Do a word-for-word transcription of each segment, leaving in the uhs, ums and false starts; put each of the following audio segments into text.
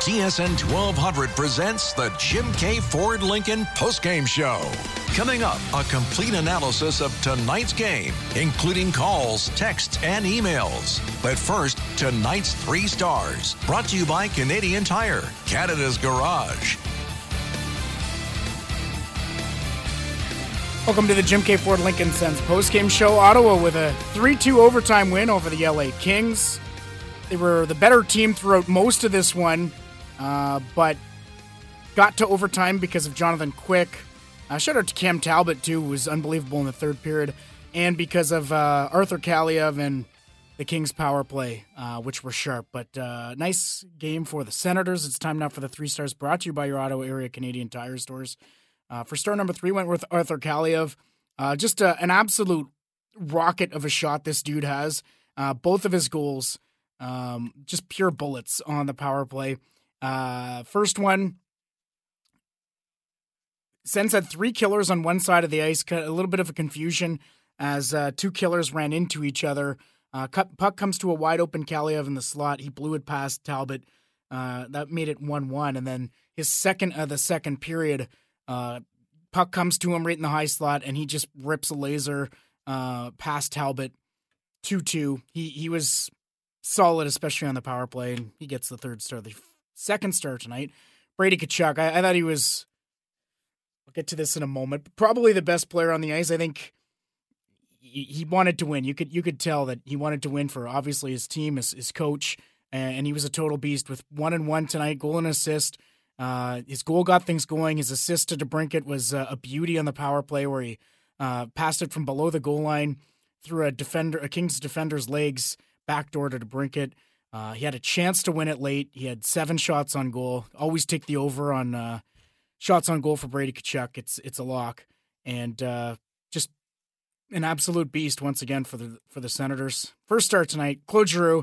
T S N twelve hundred presents the Jim K. Ford Lincoln Postgame Show. Coming up, a complete analysis of tonight's game, including calls, texts, and emails. But first, tonight's three stars, brought to you by Canadian Tire, Canada's Garage. Welcome to the Jim K. Ford Lincoln Sens postgame show. Ottawa with a three two overtime win over the L A Kings. They were the better team throughout most of this one, uh, but got to overtime because of Jonathan Quick. Uh, shout out to Cam Talbot, too, who was unbelievable in the third period, and because of uh, Arthur Kaliev and the Kings' power play, uh, which were sharp. But uh, nice game for the Senators. It's time now for the three stars, brought to you by your Ottawa area Canadian Tire stores. Uh, for star number three, went with Arthur Kaliev. Uh, just a, an absolute rocket of a shot this dude has. Uh, both of his goals, um, just pure bullets on the power play. Uh, first one, Sens had three killers on one side of the ice. A little bit of a confusion as uh, two killers ran into each other. Uh, puck comes to a wide open Kaliev in the slot. He blew it past Talbot. Uh, that made it one one. And then his second of the second period, uh, puck comes to him right in the high slot, and he just rips a laser uh, past Talbot. two two. He he was solid, especially on the power play, and he gets the third star. The second star tonight, Brady Tkachuk. I, I thought he was... We'll get to this in a moment. Probably the best player on the ice. I think he, he wanted to win. You could you could tell that he wanted to win for obviously his team, his, his coach, and he was a total beast with one and one tonight, goal and assist. Uh, his goal got things going. His assist to DeBrincat was uh, a beauty on the power play where he uh, passed it from below the goal line through a defender, a Kings defender's legs, backdoor to DeBrincat. Uh, he had a chance to win it late. He had seven shots on goal. Always take the over on uh, shots on goal for Brady Tkachuk. It's it's a lock, and uh, just an absolute beast once again for the for the Senators. First start tonight, Claude Giroux.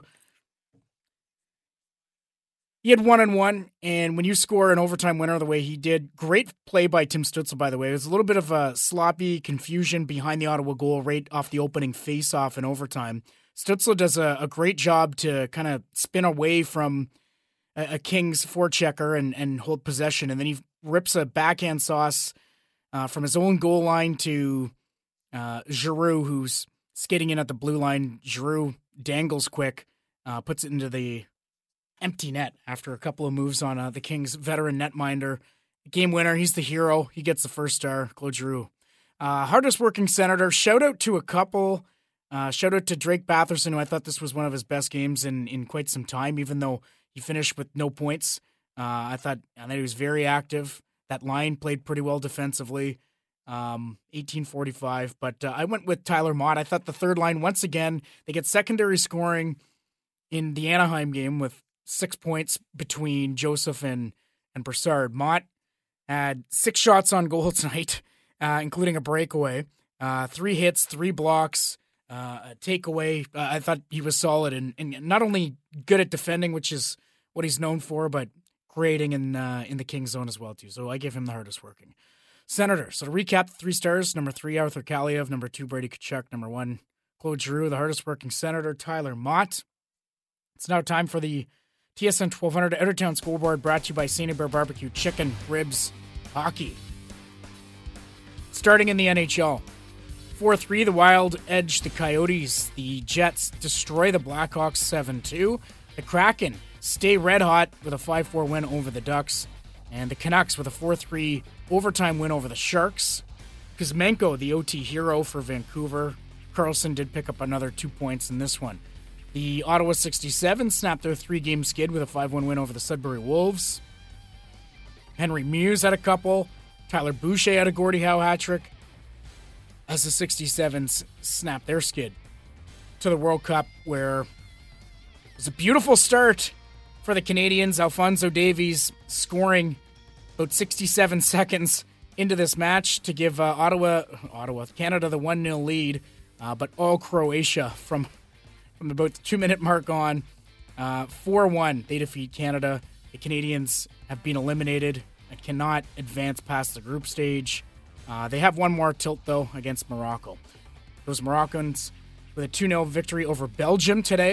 He had one and one, and when you score an overtime winner the way he did, great play by Tim Stützle, by the way. It was a little bit of a sloppy confusion behind the Ottawa goal right off the opening face-off in overtime. Stützle does a, a great job to kind of spin away from a, a Kings forechecker and, and hold possession, and then he rips a backhand sauce uh, from his own goal line to uh, Giroux, who's skating in at the blue line. Giroux dangles quick, uh, puts it into the empty net after a couple of moves on uh, the Kings' veteran netminder. Game winner, he's the hero. He gets the first star, Claude Giroux. Uh, hardest working Senator. Shout out to a couple. Uh, shout out to Drake Batherson, who I thought this was one of his best games in, in quite some time, even though he finished with no points. Uh, I thought I thought he was very active. That line played pretty well defensively. Um, eighteen forty-five. But uh, I went with Tyler Mott. I thought the third line, once again, they get secondary scoring in the Anaheim game with six points between Joseph and, and Broussard. Mott had six shots on goal tonight, uh, including a breakaway. Uh, three hits, three blocks, uh, a takeaway. Uh, I thought he was solid and, and not only good at defending, which is what he's known for, but creating in uh, in the Kings zone as well, too. So I give him the hardest working. Senator. So to recap, the three stars, number three, Arthur Kaliev, number two, Brady Tkachuk, number one, Claude Giroux, the hardest working Senator, Tyler Mott. It's now time for the T S N twelve hundred Outertown Scoreboard, brought to you by Saint Hubert Barbecue Chicken, Ribs, Hockey. Starting in the N H L. four three, the Wild edge the Coyotes. The Jets destroy the Blackhawks seven two. The Kraken stay red hot with a five four win over the Ducks. And the Canucks with a four three overtime win over the Sharks. Kuzmenko, the O T hero for Vancouver. Carlson did pick up another two points in this one. The Ottawa sixty-seven snapped their three-game skid with a five one win over the Sudbury Wolves. Henry Muse had a couple. Tyler Boucher had a Gordie Howe hat-trick. As the sixty-sevens snapped their skid to the World Cup, where it was a beautiful start for the Canadians. Alphonso Davies scoring about sixty-seven seconds into this match to give uh, Ottawa, Ottawa, Canada the one nil lead, uh, but all Croatia from... From about the two-minute mark on, uh, four one, they defeat Canada. The Canadians have been eliminated and cannot advance past the group stage. Uh, they have one more tilt, though, against Morocco. Those Moroccans with a two nil victory over Belgium today.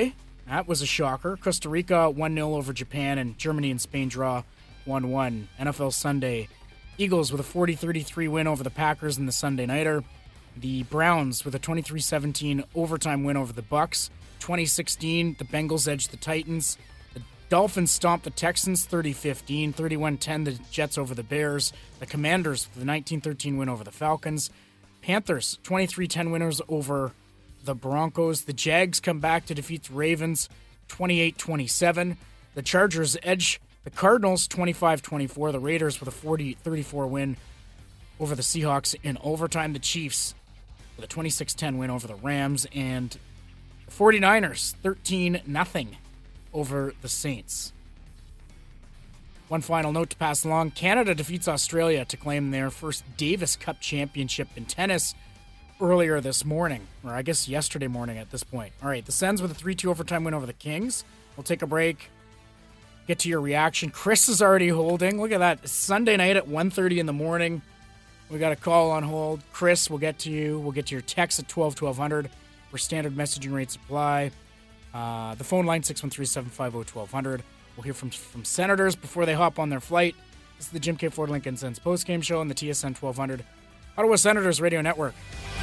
That was a shocker. Costa Rica one nil over Japan, and Germany and Spain draw one one. N F L Sunday, Eagles with a forty thirty-three win over the Packers in the Sunday Nighter. The Browns with a twenty-three seventeen overtime win over the Bucks. twenty sixteen, the Bengals edged the Titans. The Dolphins stomped the Texans thirty fifteen. thirty-one ten, the Jets over the Bears. The Commanders with a nineteen thirteen win over the Falcons. Panthers, twenty-three ten winners over the Broncos. The Jags come back to defeat the Ravens twenty-eight twenty-seven. The Chargers edge the Cardinals twenty-five twenty-four. The Raiders with a forty thirty-four win over the Seahawks in overtime. The Chiefs with a twenty-six ten win over the Rams. And the 49ers thirteen nothing over the Saints. One final note to pass along. Canada defeats Australia to claim their first Davis Cup championship in tennis earlier this morning, or I guess yesterday morning at this point. All right, the Sens with a three two overtime win over the Kings. We'll take a break, get to your reaction. Chris is already holding. Look at that. It's Sunday night at one thirty in the morning. We got a call on hold. Chris, we'll get to you. We'll get to your text at twelve twelve hundred for standard messaging rates apply. Uh, the phone line, six one three, seven five zero, twelve hundred. We'll hear from from Senators before they hop on their flight. This is the Jim K. Ford Lincoln Sens postgame show on the T S N twelve hundred Ottawa Senators Radio Network.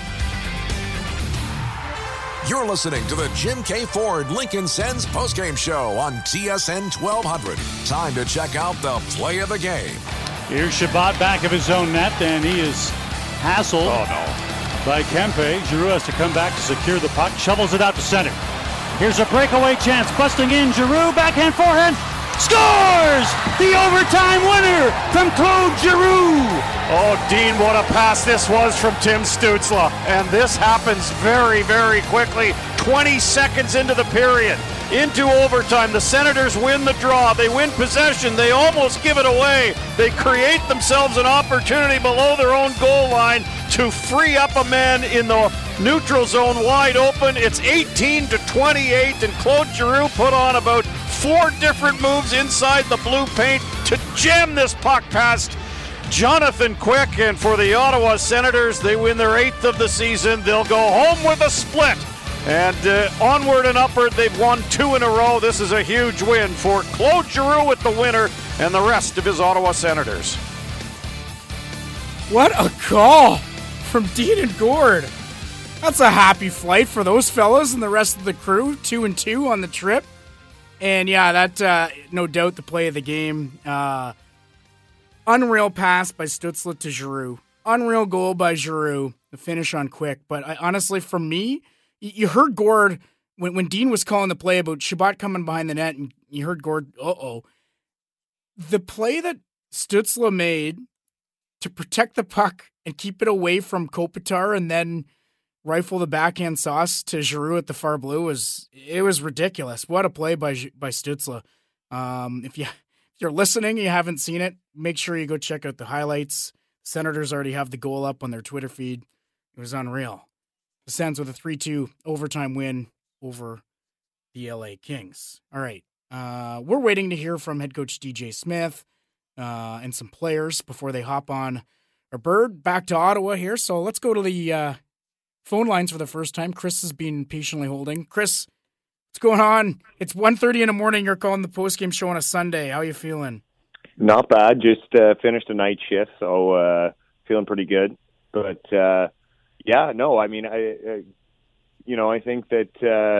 You're listening to the Jim K. Ford Lincoln Sens postgame show on T S N twelve hundred. Time to check out the play of the game. Here's Shabbat back of his own net, and he is hassled oh, no. by Kempe. Giroux has to come back to secure the puck. Shovels it out to center. Here's a breakaway chance. Busting in. Giroux, backhand forehand. Scores! The overtime winner from Claude Giroux. Oh, Dean, what a pass this was from Tim Stützle. And this happens very, very quickly. twenty seconds into the period. Into overtime. The Senators win the draw. They win possession. They almost give it away. They create themselves an opportunity below their own goal line to free up a man in the neutral zone wide open. It's eighteen to twenty-eight, and Claude Giroux put on about four different moves inside the blue paint to jam this puck past Jonathan Quick. And for the Ottawa Senators, they win their eighth of the season. They'll go home with a split. And uh, onward and upward, they've won two in a row. This is a huge win for Claude Giroux with the winner and the rest of his Ottawa Senators. What a call from Dean and Gord. That's a happy flight for those fellas and the rest of the crew. Two and two on the trip. And yeah, that uh, no doubt the play of the game. Uh, unreal pass by Stützle to Giroux. Unreal goal by Giroux. The finish on Quick. But I, honestly, for me, you heard Gord, when, when Dean was calling the play about Shabbat coming behind the net, and you heard Gord, uh-oh. The play that Stützle made to protect the puck and keep it away from Kopitar and then rifle the backhand sauce to Giroux at the far blue was, it was ridiculous. What a play by by Stützle. Um, if, you, if you're listening, you haven't seen it, make sure you go check out the highlights. Senators already have the goal up on their Twitter feed. It was unreal. The Sens with a three two overtime win over the L A Kings. All right. Uh, we're waiting to hear from head coach D J Smith uh, and some players before they hop on our bird back to Ottawa here. So let's go to the uh, phone lines for the first time. Chris has been patiently holding. Chris, what's going on? It's one thirty in the morning. You're calling the postgame show on a Sunday. How are you feeling? Not bad. Just uh, finished a night shift, so uh, feeling pretty good. But, uh, yeah, no, I mean, I, I you know, I think that, uh,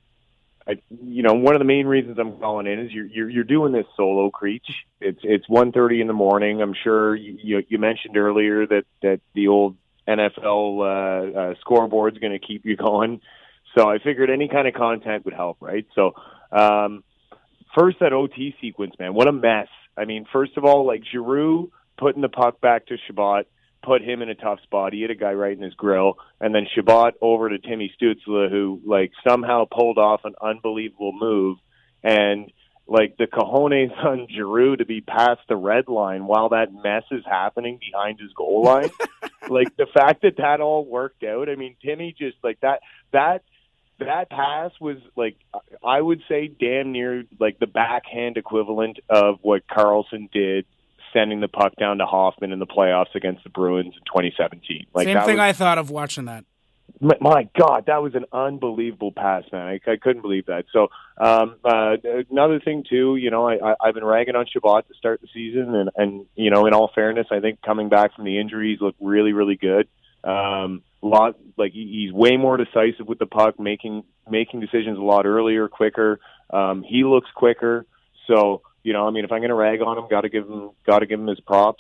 I, you know, one of the main reasons I'm calling in is you're you're, you're doing this solo Creech. It's it's one thirty in the morning. I'm sure you you mentioned earlier that, that the old N F L uh, uh, scoreboard's going to keep you going. So I figured any kind of content would help, right? So um, first, that O T sequence, man, what a mess. I mean, first of all, like Giroux putting the puck back to Shabbat, put him in a tough spot. He hit a guy right in his grill. And then Shabbat over to Timmy Stützle, who, like, somehow pulled off an unbelievable move. And, like, the cojones on Giroux to be past the red line while that mess is happening behind his goal line. Like, the fact that that all worked out, I mean, Timmy just, like, that that that pass was, like, I would say damn near, like, the backhand equivalent of what Carlson did sending the puck down to Hoffman in the playoffs against the Bruins in twenty seventeen. Like, Same that thing was, I thought of watching that. My God, that was an unbelievable pass, man. I, I couldn't believe that. So um, uh, another thing, too, you know, I, I've been ragging on Chabot to start the season. And, and, you know, in all fairness, I think coming back from the injuries looked really, really good. Um, lot like he's way more decisive with the puck, making making decisions a lot earlier, quicker. Um, he looks quicker. So, you know, I mean, if I'm going to rag on him, got to give him got to give him his props.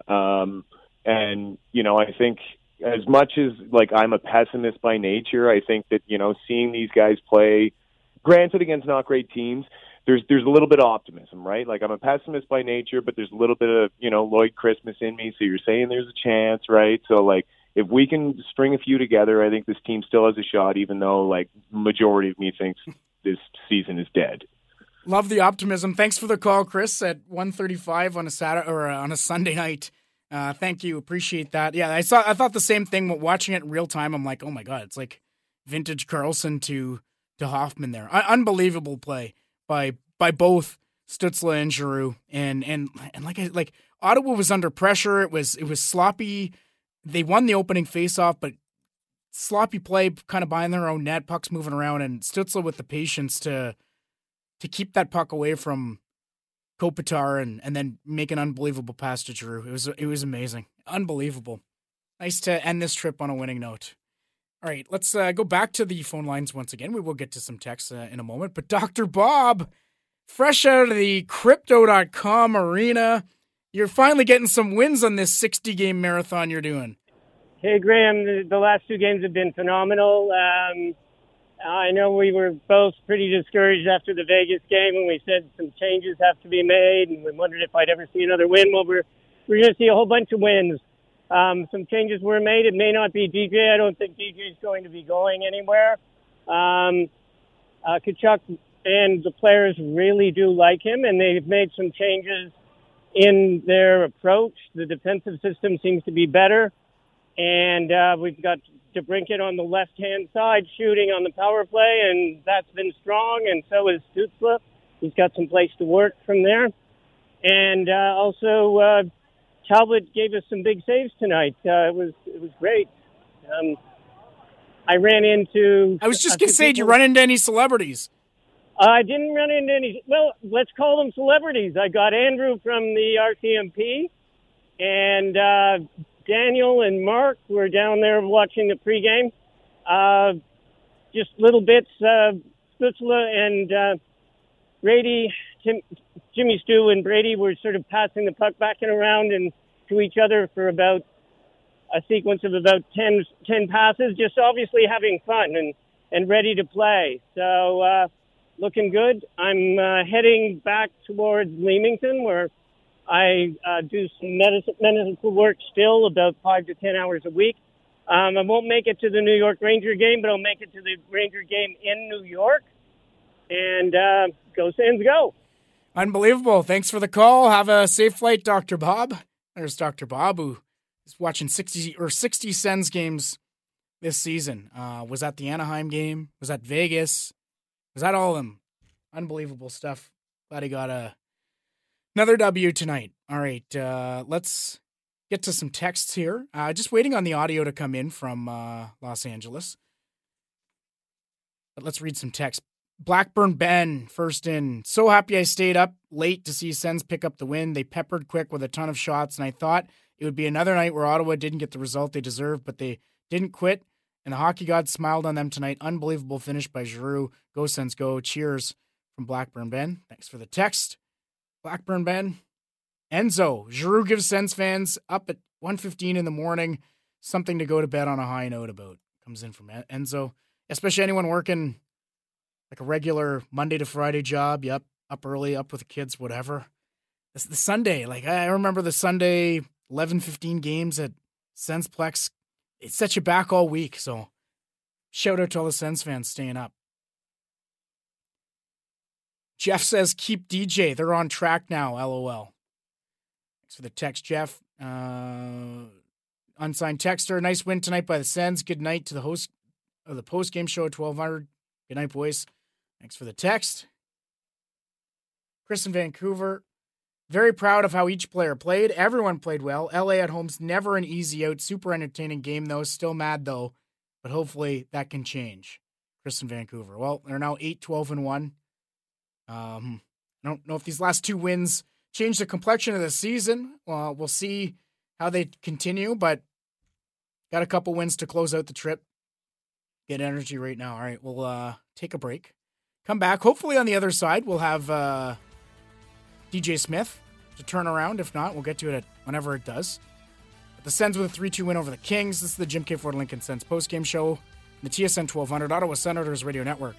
Um, and, you know, I think – as much as, like, I'm a pessimist by nature, I think that, you know, seeing these guys play, granted against not great teams, there's there's a little bit of optimism, right? Like, I'm a pessimist by nature, but there's a little bit of, you know, Lloyd Christmas in me, so you're saying there's a chance, right? So, like, if we can string a few together, I think this team still has a shot, even though, like, majority of me thinks this season is dead. Love the optimism. Thanks for the call, Chris, at one thirty-five on a Saturday or on a Sunday night. Uh, thank you. Appreciate that. Yeah, I saw. I thought the same thing watching it in real time. I'm like, oh my God, it's like vintage Karlsson to to Hoffman there. Uh, unbelievable play by by both Stützle and Giroux. And and and like I, like Ottawa was under pressure. It was it was sloppy. They won the opening faceoff, but sloppy play, kind of behind their own net. Pucks moving around, and Stützle with the patience to to keep that puck away from Kopitar and, and then make an unbelievable pass to Giroux. It was it was amazing. Unbelievable. Nice to end this trip on a winning note. All right, let's uh, go back to the phone lines once again. We will get to some texts uh, in a moment. But Doctor Bob, fresh out of the Crypto dot com arena, you're finally getting some wins on this sixty-game marathon you're doing. Hey, Graham, the, the last two games have been phenomenal. Um I know we were both pretty discouraged after the Vegas game when we said some changes have to be made, and we wondered if I'd ever see another win. Well, we're, we're going to see a whole bunch of wins. Um, some changes were made. It may not be D J. I don't think D J is going to be going anywhere. Um, uh, Tkachuk and the players really do like him, and they've made some changes in their approach. The defensive system seems to be better, and uh, we've got DeBrincat on the left-hand side shooting on the power play, and that's been strong, and so is Stützle. He's got some place to work from there. And uh, also, uh, Talbot gave us some big saves tonight. Uh, it was it was great. Um, I ran into... I was just going to say, did you run into any celebrities? I didn't run into any... Well, let's call them celebrities. I got Andrew from the R C M P, and... Uh, Daniel and Mark were down there watching the pregame. Uh, just little bits. Uh, Stützle and uh, Brady, Tim, Jimmy Stu and Brady were sort of passing the puck back and around and to each other for about a sequence of about ten, ten passes, just obviously having fun and, and ready to play. So uh, looking good. I'm uh, heading back towards Leamington, where I uh, do some medicine, medical work still, about five to ten hours a week. Um, I won't make it to the New York Ranger game, but I'll make it to the Ranger game in New York. And uh, go Sens, go. Unbelievable. Thanks for the call. Have a safe flight, Doctor Bob. There's Doctor Bob, who is watching sixty or sixty Sens games this season. Uh, was that the Anaheim game? Was that Vegas? Was that all of them? Unbelievable stuff. Glad he got a Another W tonight. All right, uh, let's get to some texts here. Uh, just waiting on the audio to come in from uh, Los Angeles. But let's read some text. Blackburn Ben, first in. So happy I stayed up late to see Sens pick up the win. They peppered quick with a ton of shots, and I thought it would be another night where Ottawa didn't get the result they deserved, but they didn't quit, and the hockey gods smiled on them tonight. Unbelievable finish by Giroux. Go Sens, go. Cheers from Blackburn Ben. Thanks for the text. Blackburn Ben. Enzo. Giroux gives Sens fans up at one fifteen in the morning something to go to bed on a high note about. Comes in from Enzo. Especially anyone working like a regular Monday to Friday job. Yep. Up early, up with the kids, whatever. It's the Sunday. Like, I remember the Sunday eleven fifteen games at Sensplex. It sets you back all week. So shout out to all the Sens fans staying up. Jeff says, keep D J. They're on track now, LOL. Thanks for the text, Jeff. Uh, unsigned texter. Nice win tonight by the Sens. Good night to the host of the post-game show at twelve hundred. Good night, boys. Thanks for the text. Chris in Vancouver. Very proud of how each player played. Everyone played well. L A at home's never an easy out. Super entertaining game, though. Still mad, though. but hopefully that can change. Chris in Vancouver. Well, they're now eight, twelve, and one. Um, I don't know if these last two wins change the complexion of the season. Well, we'll see how they continue, but got a couple wins to close out the trip. Get energy right now. All right, we'll uh, take a break. Come back. Hopefully on the other side, we'll have uh, D J Smith to turn around. If not, we'll get to it at whenever it does. But the Sens with a three two win over the Kings. This is the Jim K. Ford Lincoln Sens postgame show on the T S N twelve hundred Ottawa Senators Radio Network.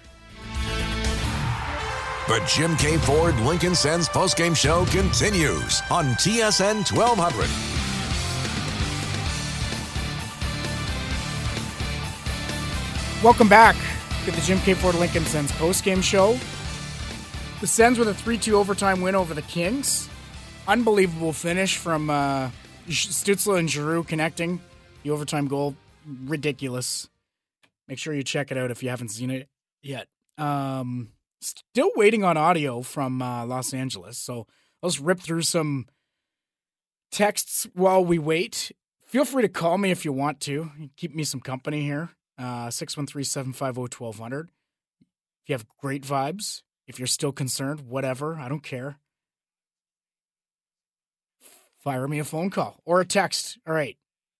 The Jim K. Ford Lincoln Sens postgame show continues on T S N twelve hundred. Welcome back to the Jim K. Ford Lincoln Sens postgame show. The Sens with a three two overtime win over the Kings. Unbelievable finish from uh, Stützle and Giroux connecting. The overtime goal, ridiculous. Make sure you check it out if you haven't seen it yet. Um, still waiting on audio from uh, Los Angeles, so I'll just rip through some texts while we wait. Feel free to call me if you want to. Keep me some company here. Uh, six one three, seven five zero, one two zero zero. If you have great vibes, if you're still concerned, whatever, I don't care. Fire me a phone call or a text. All right.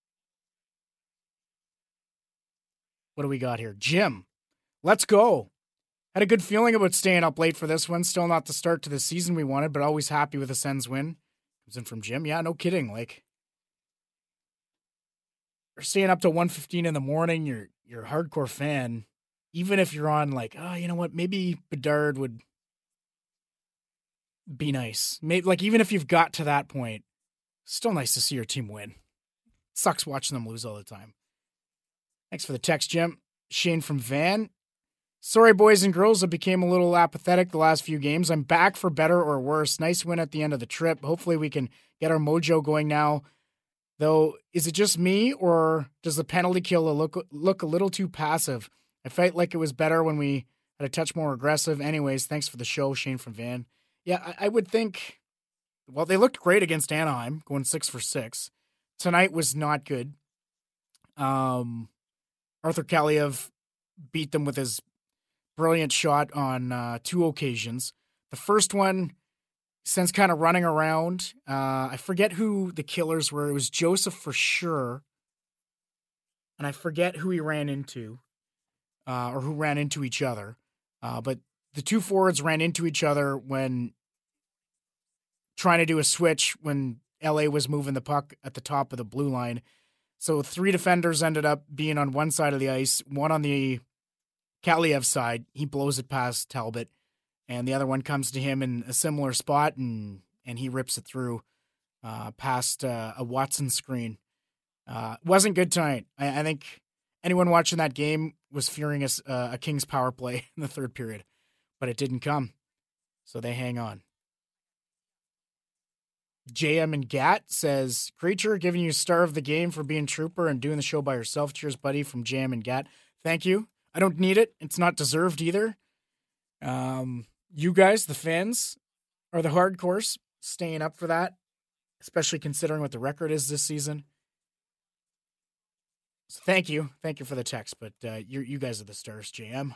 What do we got here? Jim, let's go. Had a good feeling about staying up late for this one. Still not the start to the season we wanted, but always happy with a Sens win. Comes in from Jim. Yeah, no kidding. Like, you're staying up to one fifteen in the morning. You're you're a hardcore fan. Even if you're on like, oh, you know what? Maybe Bedard would be nice. Maybe, like, even if you've got to that point, still nice to see your team win. Sucks watching them lose all the time. Thanks for the text, Jim. Shane from Van. Sorry, boys and girls, I became a little apathetic the last few games. I'm back for better or worse. Nice win at the end of the trip. Hopefully we can get our mojo going now. Though, is it just me, or does the penalty kill look, look a little too passive? I felt like it was better when we had a touch more aggressive. Anyways, thanks for the show, Shane from Van. Yeah, I, I would think, well, they looked great against Anaheim, going six for six. Tonight was not good. Um, Arthur Kaliev beat them with his brilliant shot on uh, two occasions. The first one, Sens kind of running around. Uh, I forget who the killers were. It was Joseph for sure. And I forget who he ran into, uh, or who ran into each other. Uh, but the two forwards ran into each other when trying to do a switch when L A was moving the puck at the top of the blue line. So three defenders ended up being on one side of the ice, one on the Kaliev side. He blows it past Talbot. And the other one comes to him in a similar spot, and, and he rips it through uh, past uh, a Watson screen. Uh, wasn't good tonight. I, I think anyone watching that game was fearing a, uh, a Kings power play in the third period, but it didn't come. So they hang on. J M and Gat says, Creature, giving you star of the game for being trooper and doing the show by yourself. Cheers, buddy, from J M and Gat. Thank you. I don't need it. It's not deserved either. Um... You guys, the fans, are the hardcores, staying up for that, especially considering what the record is this season. So thank you. Thank you for the text, but uh, you you guys are the stars, J M.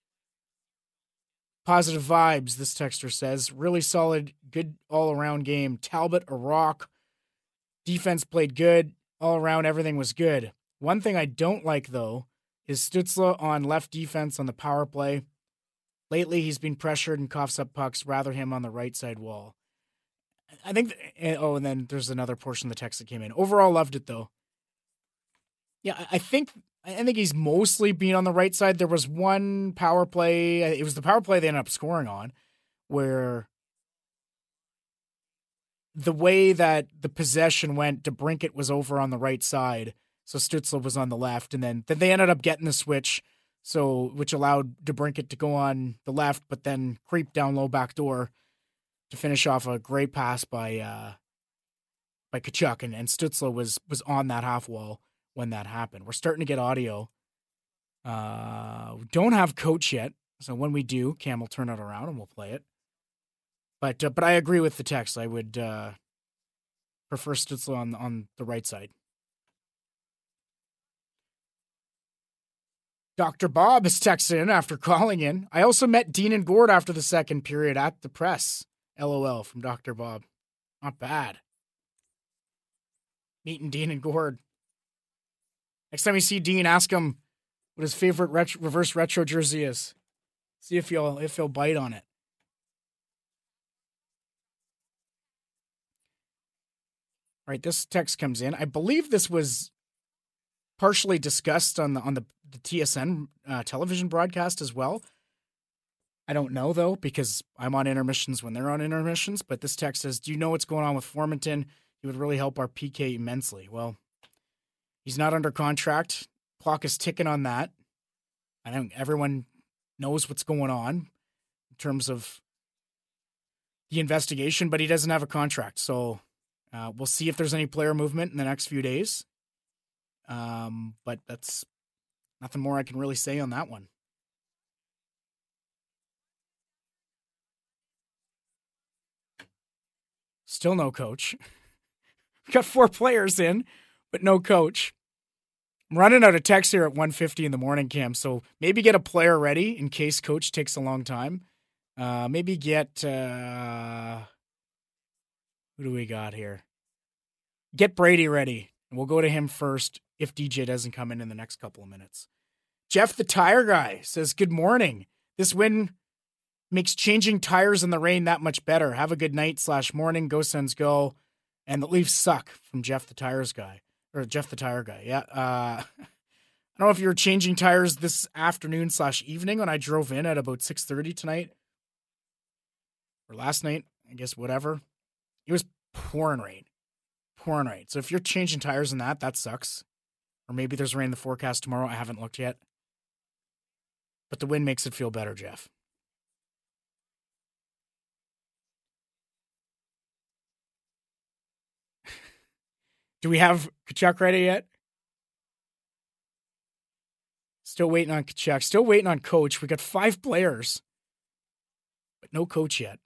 Positive vibes, this texter says. Really solid, good all-around game. Talbot, a rock. Defense played good. All around, everything was good. One thing I don't like, though, is Stützle on left defense on the power play. Lately, he's been pressured and coughs up pucks, rather him on the right side wall. I think, th- oh, and then there's another portion of the text that came in. Overall, loved it, though. Yeah, I think I think he's mostly being on the right side. There was one power play, it was the power play they ended up scoring on, where the way that the possession went, DeBrincat was over on the right side, so Stützle was on the left, and then, then they ended up getting the switch, so which allowed DeBrincat to go on the left, but then creep down low back door to finish off a great pass by uh, by Tkachuk, and, and Stützle was was on that half wall when that happened. We're starting to get audio. Uh, we don't have coach yet, so when we do, Cam will turn it around and we'll play it. But uh, but I agree with the text. I would uh, prefer Stützle on on the right side. Doctor Bob has texted in after calling in. I also met Dean and Gord after the second period at the press. LOL from Doctor Bob. Not bad. Meeting Dean and Gord. Next time you see Dean, ask him what his favorite ret- reverse retro jersey is. See if he'll if he'll bite on it. All right, this text comes in. I believe this was partially discussed on the on the, the T S N uh, television broadcast as well. I don't know, though, because I'm on intermissions when they're on intermissions. But this text says, do you know what's going on with Formenton? He would really help our P K immensely. Well, he's not under contract. Clock is ticking on that. I think everyone knows what's going on in terms of the investigation, but he doesn't have a contract. So uh, we'll see if there's any player movement in the next few days. Um, but that's nothing more I can really say on that one. Still no coach. We've got four players in, but no coach. I'm running out of text here at one fifty in the morning, Cam, so maybe get a player ready in case coach takes a long time. Uh, maybe get... Uh, who do we got here? Get Brady ready, and we'll go to him first if D J doesn't come in in the next couple of minutes. Jeff the Tire Guy says, good morning. This win makes changing tires in the rain that much better. Have a good night slash morning. Go Sens go. And the Leafs suck from Jeff the Tires Guy. Or Jeff the Tire Guy, yeah. Uh, I don't know if you were changing tires this afternoon slash evening when I drove in at about six thirty tonight. Or last night, I guess, whatever. It was pouring rain. Pouring rain. So if you're changing tires in that, that sucks. Or maybe there's rain in the forecast tomorrow. I haven't looked yet. But the wind makes it feel better, Jeff. Do we have Tkachuk ready yet? Still waiting on Tkachuk. Still waiting on coach. We got five players, but no coach yet.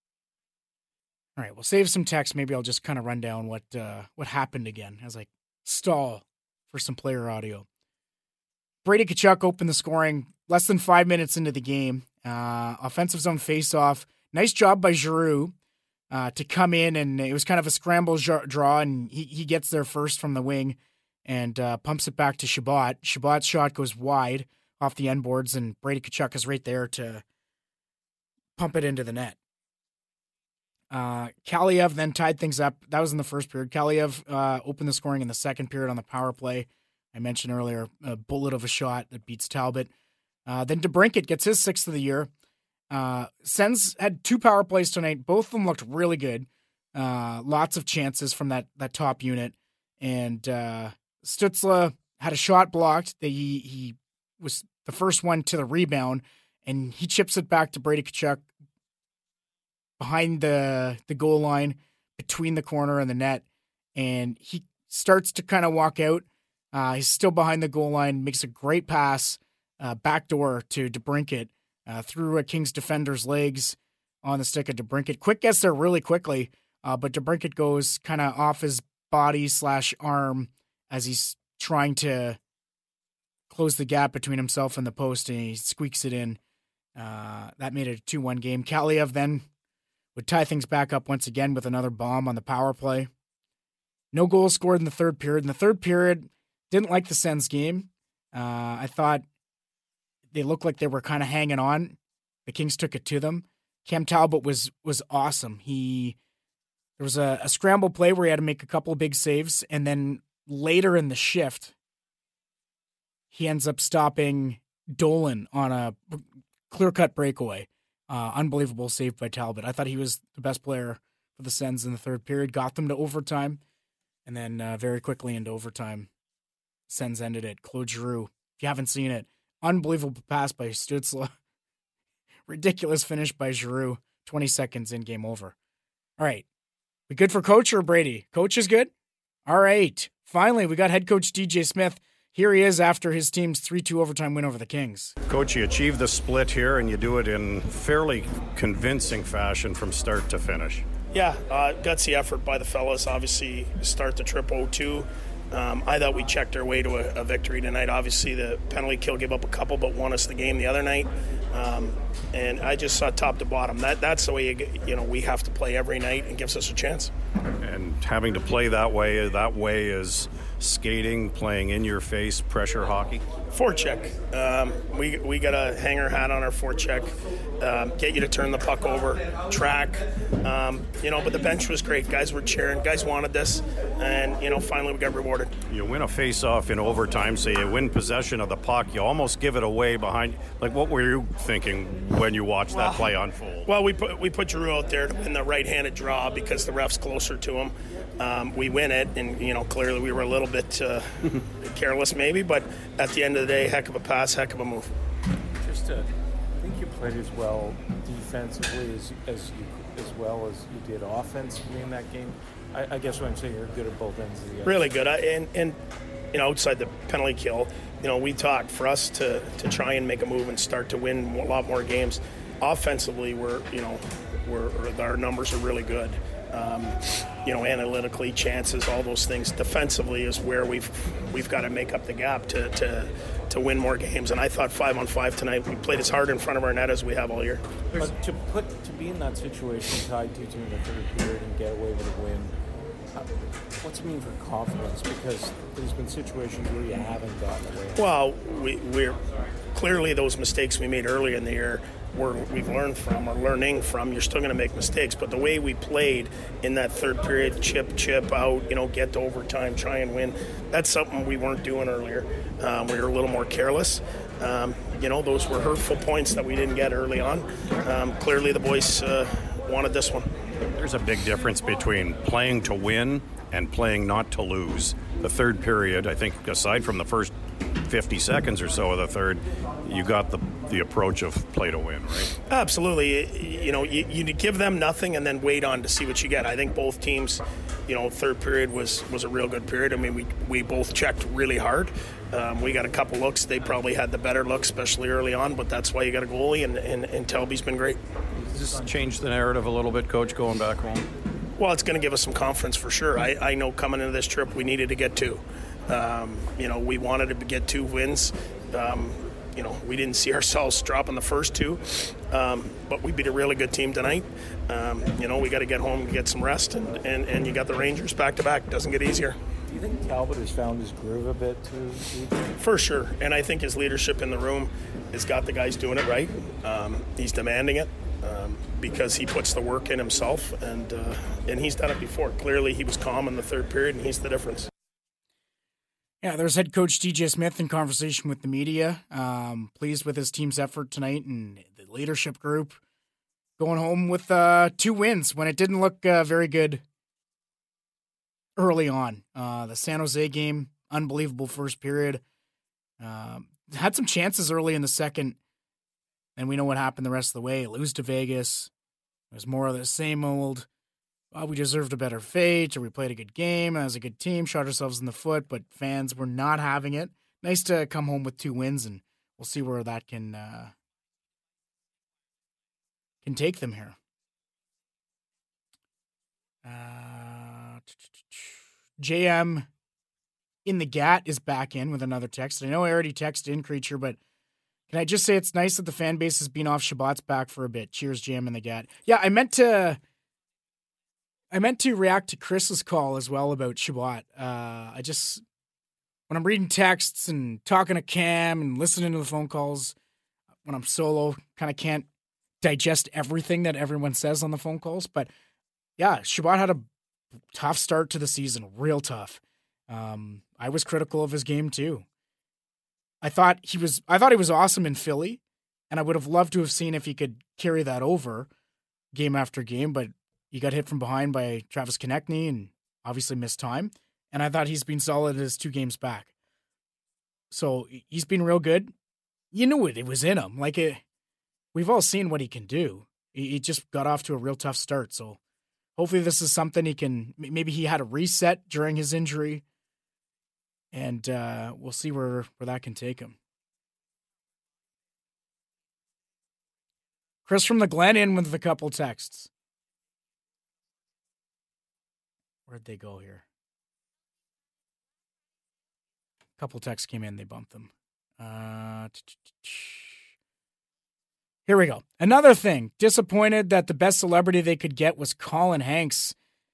All right, we'll save some text. Maybe I'll just kind of run down what uh, what happened again as I stall for some player audio. Brady Tkachuk opened the scoring less than five minutes into the game. Uh, offensive zone faceoff. Nice job by Giroux. Uh, to come in, and it was kind of a scramble draw, and he, he gets there first from the wing and uh, pumps it back to Shabbat. Shabbat's shot goes wide off the end boards, and Brady Tkachuk is right there to pump it into the net. Uh, Kaliev then tied things up. That was in the first period. Kaliev uh, opened the scoring in the second period on the power play. I mentioned earlier, a bullet of a shot that beats Talbot. Uh, then DeBrincat gets his sixth of the year. Uh, Sens had two power plays tonight. Both of them looked really good. Uh, lots of chances from that, that top unit. And uh, Stützle had a shot blocked. He, he was the first one to the rebound, and he chips it back to Brady Tkachuk behind the, the goal line, between the corner and the net. And he starts to kind of walk out. Uh, he's still behind the goal line, makes a great pass, uh, backdoor to DeBrincat. Uh, through a Kings defender's legs on the stick of DeBrincat. Quick gets there really quickly, uh, but DeBrincat goes kind of off his body slash arm as he's trying to close the gap between himself and the post, and he squeaks it in. Uh, that made it a two one game. Kaliev then would tie things back up once again with another bomb on the power play. No goals scored in the third period. In the third period, didn't like the Sens game. Uh, I thought they looked like they were kind of hanging on. The Kings took it to them. Cam Talbot was was awesome. He there was a, a scramble play where he had to make a couple of big saves, and then later in the shift, he ends up stopping Dolan on a clear-cut breakaway. Uh, unbelievable save by Talbot. I thought he was the best player for the Sens in the third period. Got them to overtime, and then uh, very quickly into overtime, Sens ended it. Claude Giroux, if you haven't seen it, unbelievable pass by Stützle. Ridiculous finish by Giroux. twenty seconds in, game over. All right. We good for coach or Brady? Coach is good? All right. Finally, we got head coach D J Smith. Here he is after his team's three two overtime win over the Kings. Coach, you achieve the split here, and you do it in fairly convincing fashion from start to finish. Yeah, uh, gutsy effort by the fellas. Obviously, start the trip oh two. Um, I thought we checked our way to a, a victory tonight. Obviously, the penalty kill gave up a couple, but won us the game the other night. Um, and I just saw top to bottom. That that's the way you, you know we have to play every night, and gives us a chance. And having to play that way, that way is skating, playing in your face, pressure hockey. Forecheck. Um, we we got a hanger hat on our forecheck. Um, get you to turn the puck over, track. Um, you know, but the bench was great. Guys were cheering. Guys wanted this, and you know, finally we got rewarded. You win a face-off in overtime, so you win possession of the puck. You almost give it away behind. Like, what were you thinking when you watched well, that play unfold? Well, we put we put Giroux out there to win the right-handed draw because the ref's closer to him. Um, we win it, and you know, clearly we were a little bit uh, careless, maybe. But at the end of the day, heck of a pass, heck of a move. Just to, I think you played as well defensively as as you as well as you did offensively in that game. I, I guess what I'm saying, you're good at both ends of the ice. Really good, I, and and you know, outside the penalty kill, you know, we talked for us to to try and make a move and start to win a lot more games. Offensively, we're you know, we're our numbers are really good. Um, you know, analytically, chances, all those things. Defensively is where we've we've got to make up the gap to, to to win more games. And I thought five on five tonight, we played as hard in front of our net as we have all year. But to put to be in that situation, tied two two in the third period and get away with a win, what's it mean for confidence? Because there's been situations where you haven't gotten away. Well, we, we're clearly those mistakes we made early in the year. We're, we've learned from or learning from. You're still going to make mistakes, but the way we played in that third period, chip, chip out, you know, get to overtime, try and win, that's something we weren't doing earlier. Um, we were a little more careless. Um, you know, those were hurtful points that we didn't get early on. Um, clearly the boys uh, wanted this one. There's a big difference between playing to win and playing not to lose. The third period, I think, aside from the first fifty seconds or so of the third, you got the the approach of play to win, right? Absolutely. You know, you, you give them nothing and then wait on to see what you get. I think both teams, you know, third period was, was a real good period. I mean, we, we both checked really hard. Um, we got a couple looks. They probably had the better look, especially early on, but that's why you got a goalie, and, and, and Telby's been great. Does this change the narrative a little bit, Coach, going back home? Well, it's going to give us some confidence for sure. I, I know coming into this trip we needed to get two. Um, you know, we wanted to get two wins. Um, you know, we didn't see ourselves dropping the first two, um, but we beat a really good team tonight. Um, you know, we got to get home and get some rest, and, and, and you got the Rangers back to back. Doesn't get easier. Do you think Talbot has found his groove a bit too? For sure, and I think his leadership in the room has got the guys doing it right. Um, he's demanding it. Um, because he puts the work in himself, and uh, and he's done it before. Clearly, he was calm in the third period, and he's the difference. Yeah, there's head coach D J Smith in conversation with the media. Um, pleased with his team's effort tonight and the leadership group going home with uh, two wins when it didn't look uh, very good early on. Uh, the San Jose game, unbelievable first period. Um, had some chances early in the second. And we know what happened the rest of the way. Lose to Vegas. It was more of the same old, well, we deserved a better fate, or we played a good game as a good team, shot ourselves in the foot, but fans were not having it. Nice to come home with two wins, and we'll see where that can uh, can take them here. Uh, J M in the G A T is back in with another text. I know I already texted in Creature, but can I just say it's nice that the fan base has been off Shabbat's back for a bit. Cheers, J M in the G A T. Yeah, I meant to I meant to react to Chris's call as well about Shabbat. Uh, I just, when I'm reading texts and talking to Cam and listening to the phone calls, when I'm solo, kind of can't digest everything that everyone says on the phone calls. But yeah, Shabbat had a tough start to the season, real tough. Um, I was critical of his game too. I thought he was I thought he was awesome in Philly, and I would have loved to have seen if he could carry that over game after game, but he got hit from behind by Travis Konechny and obviously missed time, and I thought he's been solid his two games back. So he's been real good. You knew it, it was in him. Like it, we've all seen what he can do. He, he just got off to a real tough start, so hopefully this is something he can, maybe he had a reset during his injury, and uh, we'll see where, where that can take him. Chris from the Glen in with a couple texts. Where'd they go here? couple texts came in, they bumped them. Uh, here we go. Another thing. Disappointed that the best celebrity they could get was Colin Hanks.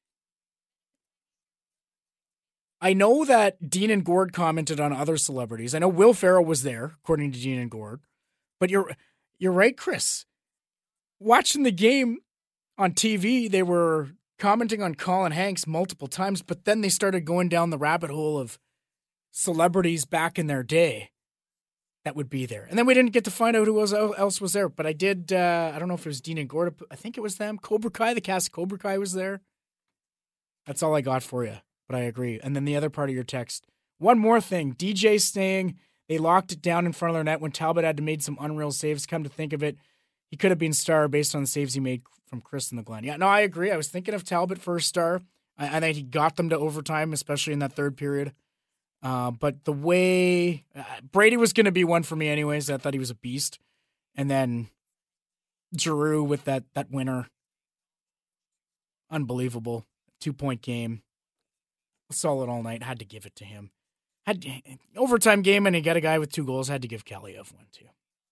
I know that Dean and Gord commented on other celebrities. I know Will Ferrell was there, according to Dean and Gord. But you're you're right, Chris. Watching the game on T V, they were commenting on Colin Hanks multiple times, but then they started going down the rabbit hole of celebrities back in their day that would be there. And then we didn't get to find out who else was there. But I did, uh, I don't know if it was Dean and Gord. I think it was them. Cobra Kai, the cast of Cobra Kai was there. That's all I got for you. But I agree. And then the other part of your text. One more thing. D J saying they locked it down in front of their net when Talbot had to make some unreal saves. Come to think of it, he could have been star based on the saves he made from Chris in the Glen. Yeah, no, I agree. I was thinking of Talbot for a star. I, I think he got them to overtime, especially in that third period. Uh, but the way uh, Brady was going to be one for me anyways. I thought he was a beast. And then Giroux with that that winner. Unbelievable. Two-point game. Solid all night. Had to give it to him. Had to, overtime game, and he got a guy with two goals. Had to give Kaliev one too.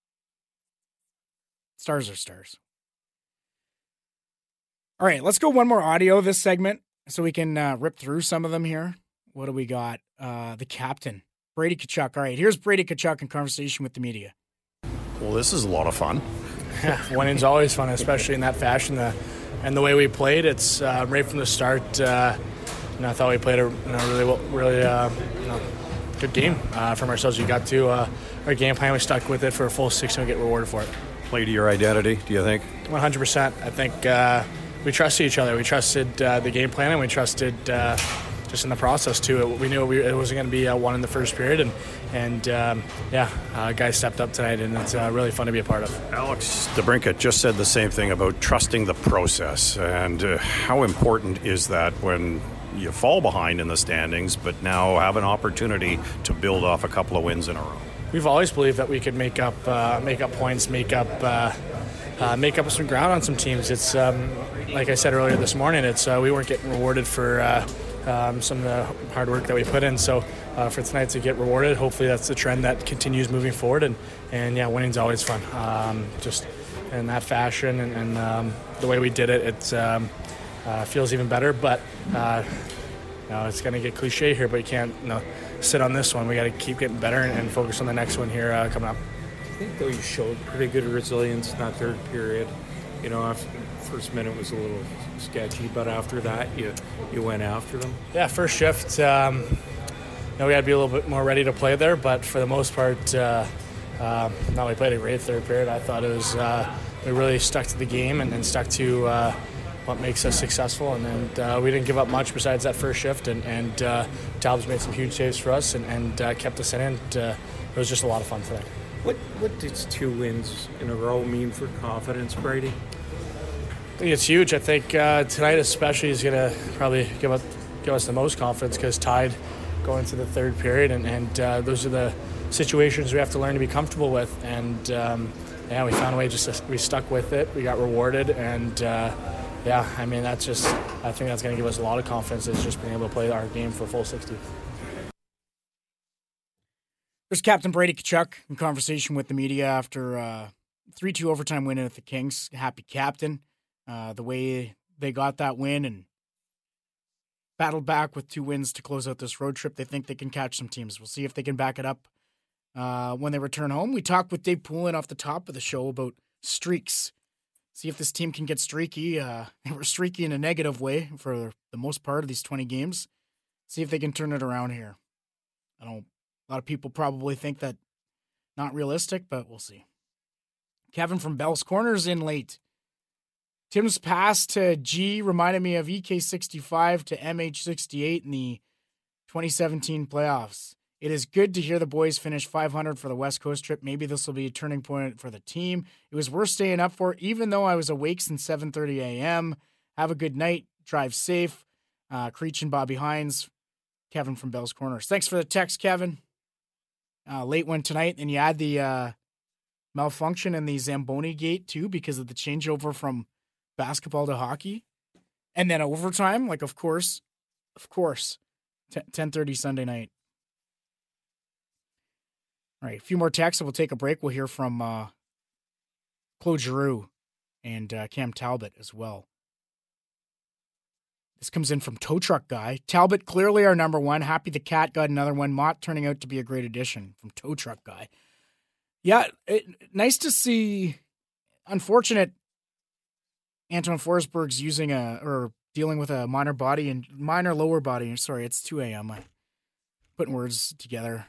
Stars are stars. All right, let's go one more audio this segment so we can uh, rip through some of them here. What do we got? Uh, the captain, Brady Tkachuk. All right, here's Brady Tkachuk in conversation with the media. Well, this is a lot of fun. Yeah, winning's always fun, especially in that fashion. The, and the way we played, it's uh, right from the start. Uh, and I thought we played a you know, really, really uh, you know, good game uh, from ourselves. We got to uh, our game plan. We stuck with it for a full six, and we get rewarded for it. Play to your identity, do you think? one hundred percent. I think uh, we trusted each other. We trusted uh, the game plan, and we trusted uh, just in the process, too. We knew we, it wasn't going to be uh, one in the first period, and, and um, yeah, uh, guys stepped up tonight, and it's uh, really fun to be a part of. Alex DeBrincat just said the same thing about trusting the process, and uh, how important is that when you fall behind in the standings, but now have an opportunity to build off a couple of wins in a row? We've always believed that we could make up, uh, make up points, make up, uh, uh, make up some ground on some teams. It's um, like I said earlier this morning. It's uh, we weren't getting rewarded for uh, um, some of the hard work that we put in. So uh, for tonight to get rewarded, hopefully that's the trend that continues moving forward. And and yeah, winning's always fun. Um, just in that fashion and, and um, the way we did it, it um, uh, feels even better. But uh, you know, it's going to get cliche here, but you can't you know, sit on this one. We got to keep getting better and, and focus on the next one here uh, coming up. I think, though, you showed pretty good resilience in that third period. You know, after first minute was a little sketchy, but after that, you you went after them. Yeah, first shift, um, you know, we had to be a little bit more ready to play there, but for the most part, uh, uh, not only played a great third period, I thought it was uh, we really stuck to the game and, and stuck to uh, what makes us successful, and, and uh, we didn't give up much besides that first shift, and, and uh, Talbot's made some huge saves for us and, and uh, kept us in it. And, uh, it was just a lot of fun today. What what does two wins in a row mean for confidence, Brady? I think it's huge. I think uh, tonight especially is going to probably give us, give us the most confidence because tied going to the third period, and, and uh, those are the situations we have to learn to be comfortable with. And um, yeah, we found a way, just to, we stuck with it. We got rewarded, and uh, yeah, I mean, that's just, I think that's going to give us a lot of confidence, is just being able to play our game for a full sixty. There's Captain Brady Tkachuk in conversation with the media after a three two overtime win at the Kings. Happy captain. Uh, the way they got that win and battled back with two wins to close out this road trip, they think they can catch some teams. We'll see if they can back it up uh, when they return home. We talked with Dave Poulin off the top of the show about streaks. See if this team can get streaky. Uh, they were streaky in a negative way for the most part of these twenty games. See if they can turn it around here. I don't. A lot of people probably think that not realistic, but we'll see. Kevin from Bell's Corner's in late. Tim's pass to G reminded me of E K sixty-five to M H sixty-eight in the twenty seventeen playoffs. It is good to hear the boys finish five hundred for the West Coast trip. Maybe this will be a turning point for the team. It was worth staying up for, even though I was awake since seven thirty a.m. Have a good night. Drive safe. Uh, Creech and Bobby Hines. Kevin from Bell's Corners. Thanks for the text, Kevin. Uh, late one tonight, and you had the uh, malfunction in the Zamboni gate too because of the changeover from basketball to hockey, and then overtime. Like, of course, of course, ten thirty Sunday night. All right, a few more texts and we'll take a break. We'll hear from uh, Claude Giroux and uh, Cam Talbot as well. This comes in from Tow Truck Guy. Talbot, clearly our number one. Happy the Cat got another one. Mott turning out to be a great addition from Tow Truck Guy. Yeah, it, nice to see. Unfortunate Anton Forsberg's using a, or dealing with a minor body and minor lower body. Sorry, it's two a.m. I'm putting words together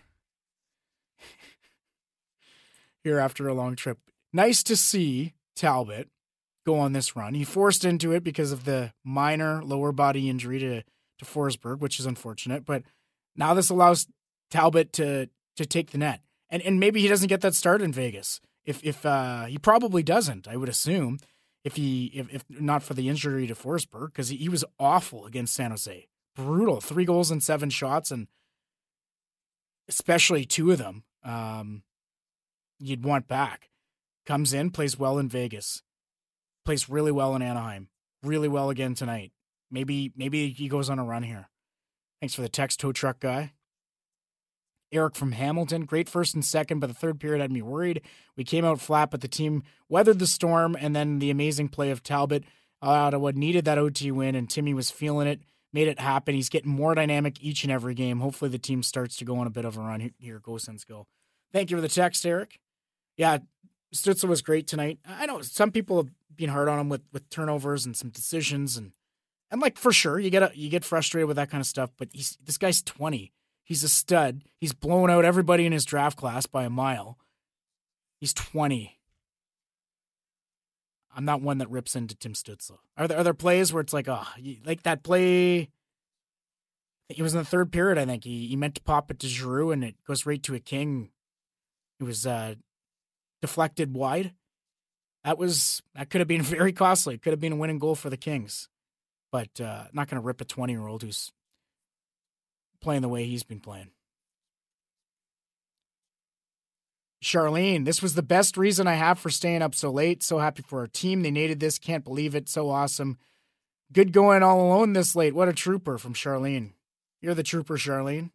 here after a long trip. Nice to see Talbot go on this run. He forced into it because of the minor lower body injury to, to Forsberg, which is unfortunate. But now this allows Talbot to to take the net. And and maybe he doesn't get that start in Vegas. If if uh, he probably doesn't, I would assume, if he if, if not for the injury to Forsberg, because he, he was awful against San Jose. Brutal. Three goals and seven shots, and especially two of them um, you'd want back. Comes in, plays well in Vegas. Plays really well in Anaheim. Really well again tonight. Maybe maybe he goes on a run here. Thanks for the text, Tow Truck Guy. Eric from Hamilton. Great first and second, but the third period had me worried. We came out flat, but the team weathered the storm, and then the amazing play of Talbot. Ottawa needed that O T win, and Timmy was feeling it, made it happen. He's getting more dynamic each and every game. Hopefully the team starts to go on a bit of a run. Here, go Sens go. Thank you for the text, Eric. Yeah, Stützle was great tonight. I know some people have been hard on him with, with turnovers and some decisions, and and like for sure you get a, you get frustrated with that kind of stuff. But he's this guy's twenty. He's a stud. He's blown out everybody in his draft class by a mile. He's twenty. I'm not one that rips into Tim Stützle. Are there are there plays where it's like, oh, like that play? It was in the third period. I think he he meant to pop it to Giroux, and it goes right to a King. It was uh. deflected wide. That was that could have been very costly. It could have been a winning goal for the Kings. But uh, not going to rip a twenty-year-old who's playing the way he's been playing. Charlene, this was the best reason I have for staying up so late. So happy for our team. They needed this. Can't believe it. So awesome. Good going all alone this late. What a trooper from Charlene. You're the trooper, Charlene.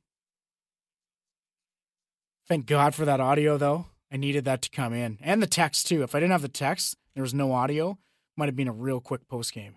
Thank God for that audio, though. I needed that to come in. And the text, too. If I didn't have the text, there was no audio, might have been a real quick postgame.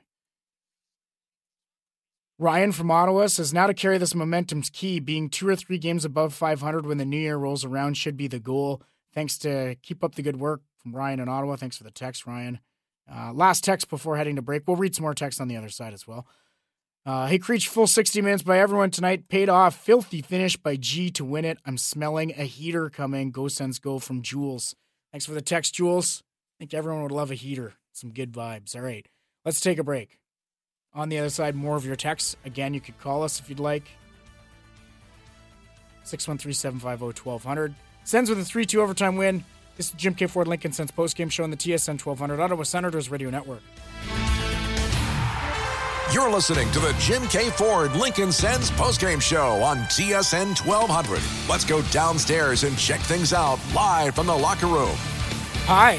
Ryan from Ottawa says, now to carry this momentum's key. Being two or three games above five hundred when the new year rolls around should be the goal. Thanks to keep up the good work from Ryan in Ottawa. Thanks for the text, Ryan. Uh, last text before heading to break. We'll read some more text on the other side as well. Uh, hey, Creech, full sixty minutes by everyone tonight. Paid off. Filthy finish by G to win it. I'm smelling a heater coming. Go Sens go from Jules. Thanks for the text, Jules. I think everyone would love a heater. Some good vibes. All right, let's take a break. On the other side, more of your texts. Again, you could call us if you'd like. six one three, seven five zero, one two zero zero. Sens with a three two overtime win. This is Jim K. Ford Lincoln Sens postgame show on the T S N twelve hundred Ottawa Senators Radio Network. You're listening to the Jim K. Ford Lincoln Sens postgame show on T S N twelve hundred. Let's go downstairs and check things out live from the locker room. Hi.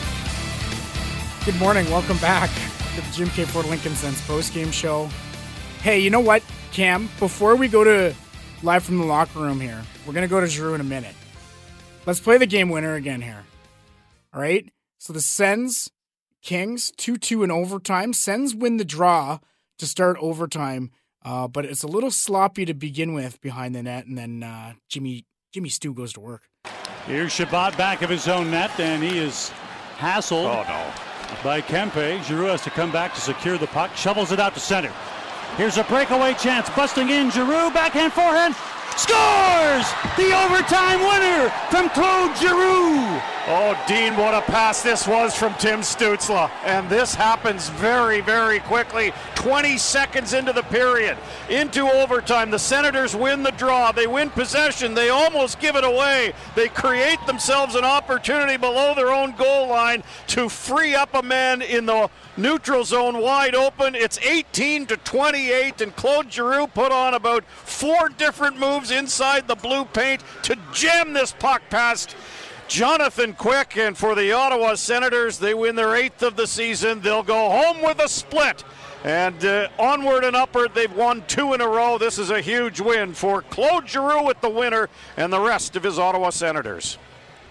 Good morning. Welcome back to the Jim K. Ford Lincoln Sens postgame show. Hey, you know what, Cam? Before we go to live from the locker room here, we're going to go to Giroux in a minute. Let's play the game winner again here. All right? So the Sens, Kings, two two in overtime. Sens win the draw to start overtime, uh, but it's a little sloppy to begin with behind the net, and then uh, Jimmy Jimmy Stu goes to work. Here's Shabbat back of his own net, and he is hassled oh, no. by Kempe. Giroux has to come back to secure the puck, shovels it out to center. Here's a breakaway chance, busting in, Giroux, backhand forehand, scores! The overtime winner from Claude Giroux! Oh, Dean, what a pass this was from Tim Stützle. And this happens very, very quickly. twenty seconds into the period, into overtime. The Senators win the draw. They win possession. They almost give it away. They create themselves an opportunity below their own goal line to free up a man in the neutral zone wide open. It's eighteen to twenty-eight, and Claude Giroux put on about four different moves inside the blue paint to jam this puck past Jonathan Quick. And for the Ottawa Senators, they win their eighth of the season. They'll go home with a split And uh, onward and upward, they've won two in a row. This is a huge win for Claude Giroux with the winner and the rest of his Ottawa Senators.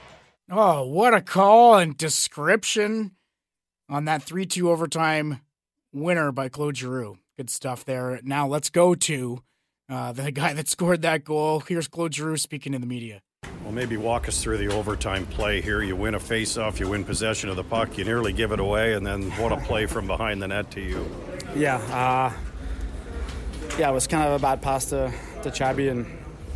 Oh, what a call and description on that three two overtime winner by Claude Giroux. Good stuff there. Now let's go to uh, the guy that scored that goal. Here's Claude Giroux speaking to the media. Well, maybe walk us through the overtime play here. You win a face-off, you win possession of the puck, you nearly give it away, and then what a play from behind the net to you. Yeah, uh, yeah, it was kind of a bad pass to, to Chabby, and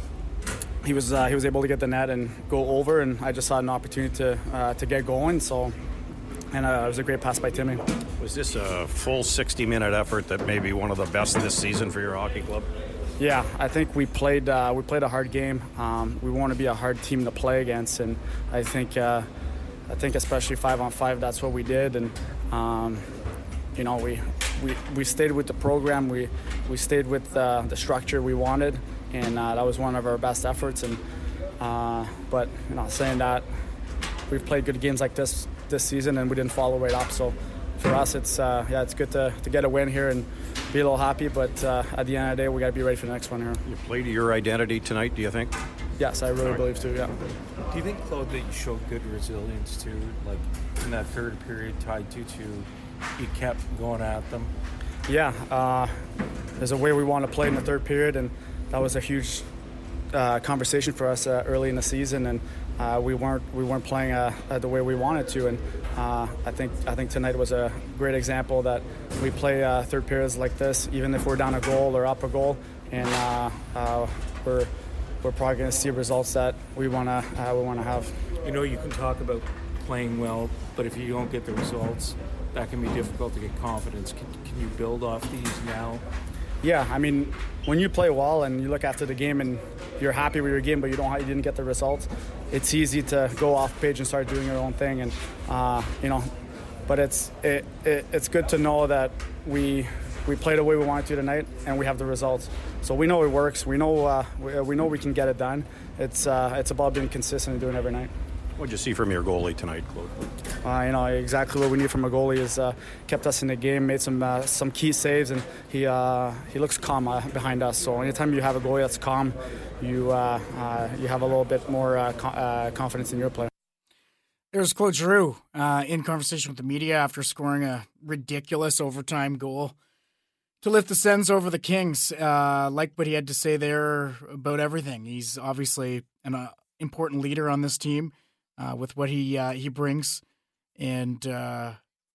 he was uh, he was able to get the net and go over, and I just saw an opportunity to uh, to get going. So, and uh, it was a great pass by Timmy. Was this a full sixty-minute effort that may be one of the best this season for your hockey club? Yeah, I think we played uh, we played a hard game. Um, we want to be a hard team to play against, and I think uh, I think especially five on five, that's what we did. And um, you know, we, we we stayed with the program. We we stayed with uh, the structure we wanted. And uh, that was one of our best efforts. And uh, but you know, saying that, we've played good games like this this season, and we didn't follow right up. So for us, it's uh, yeah, it's good to, to get a win here and be a little happy. But uh, at the end of the day, we got to be ready for the next one here. You played to your identity tonight, do you think? Yes, I really right. believe so. Yeah. Do you think, Claude, that you showed good resilience too? Like in that third period, tied two two, you kept going at them. Yeah, uh, there's a way we want to play in the third period, and that was a huge uh, conversation for us uh, early in the season, and uh, we weren't we weren't playing uh, the way we wanted to. And uh, I think I think tonight was a great example that we play uh, third periods like this, even if we're down a goal or up a goal, and uh, uh, we're we're probably going to see results that we want to uh, we want to have. You know, you can talk about playing well, but if you don't get the results, that can be difficult to get confidence. Can, can you build off these now? Yeah, I mean, when you play well and you look after the game and you're happy with your game, but you don't you didn't get the results, it's easy to go off page and start doing your own thing. And uh, you know, but it's it, it it's good to know that we we played the way we wanted to tonight, and we have the results. So we know it works. We know uh, we, we know we can get it done. It's uh, it's about being consistent and doing it every night. What did you see from your goalie tonight, Claude? Uh, you know, exactly what we need from a goalie is uh, kept us in the game, made some uh, some key saves, and he uh, he looks calm uh, behind us. So anytime you have a goalie that's calm, you uh, uh, you have a little bit more uh, co- uh, confidence in your play. There's Claude Giroux uh, in conversation with the media after scoring a ridiculous overtime goal to lift the Sens over the Kings. Uh, like what he had to say there about everything. He's obviously an uh, important leader on this team. Uh, with what he uh, he brings, and uh,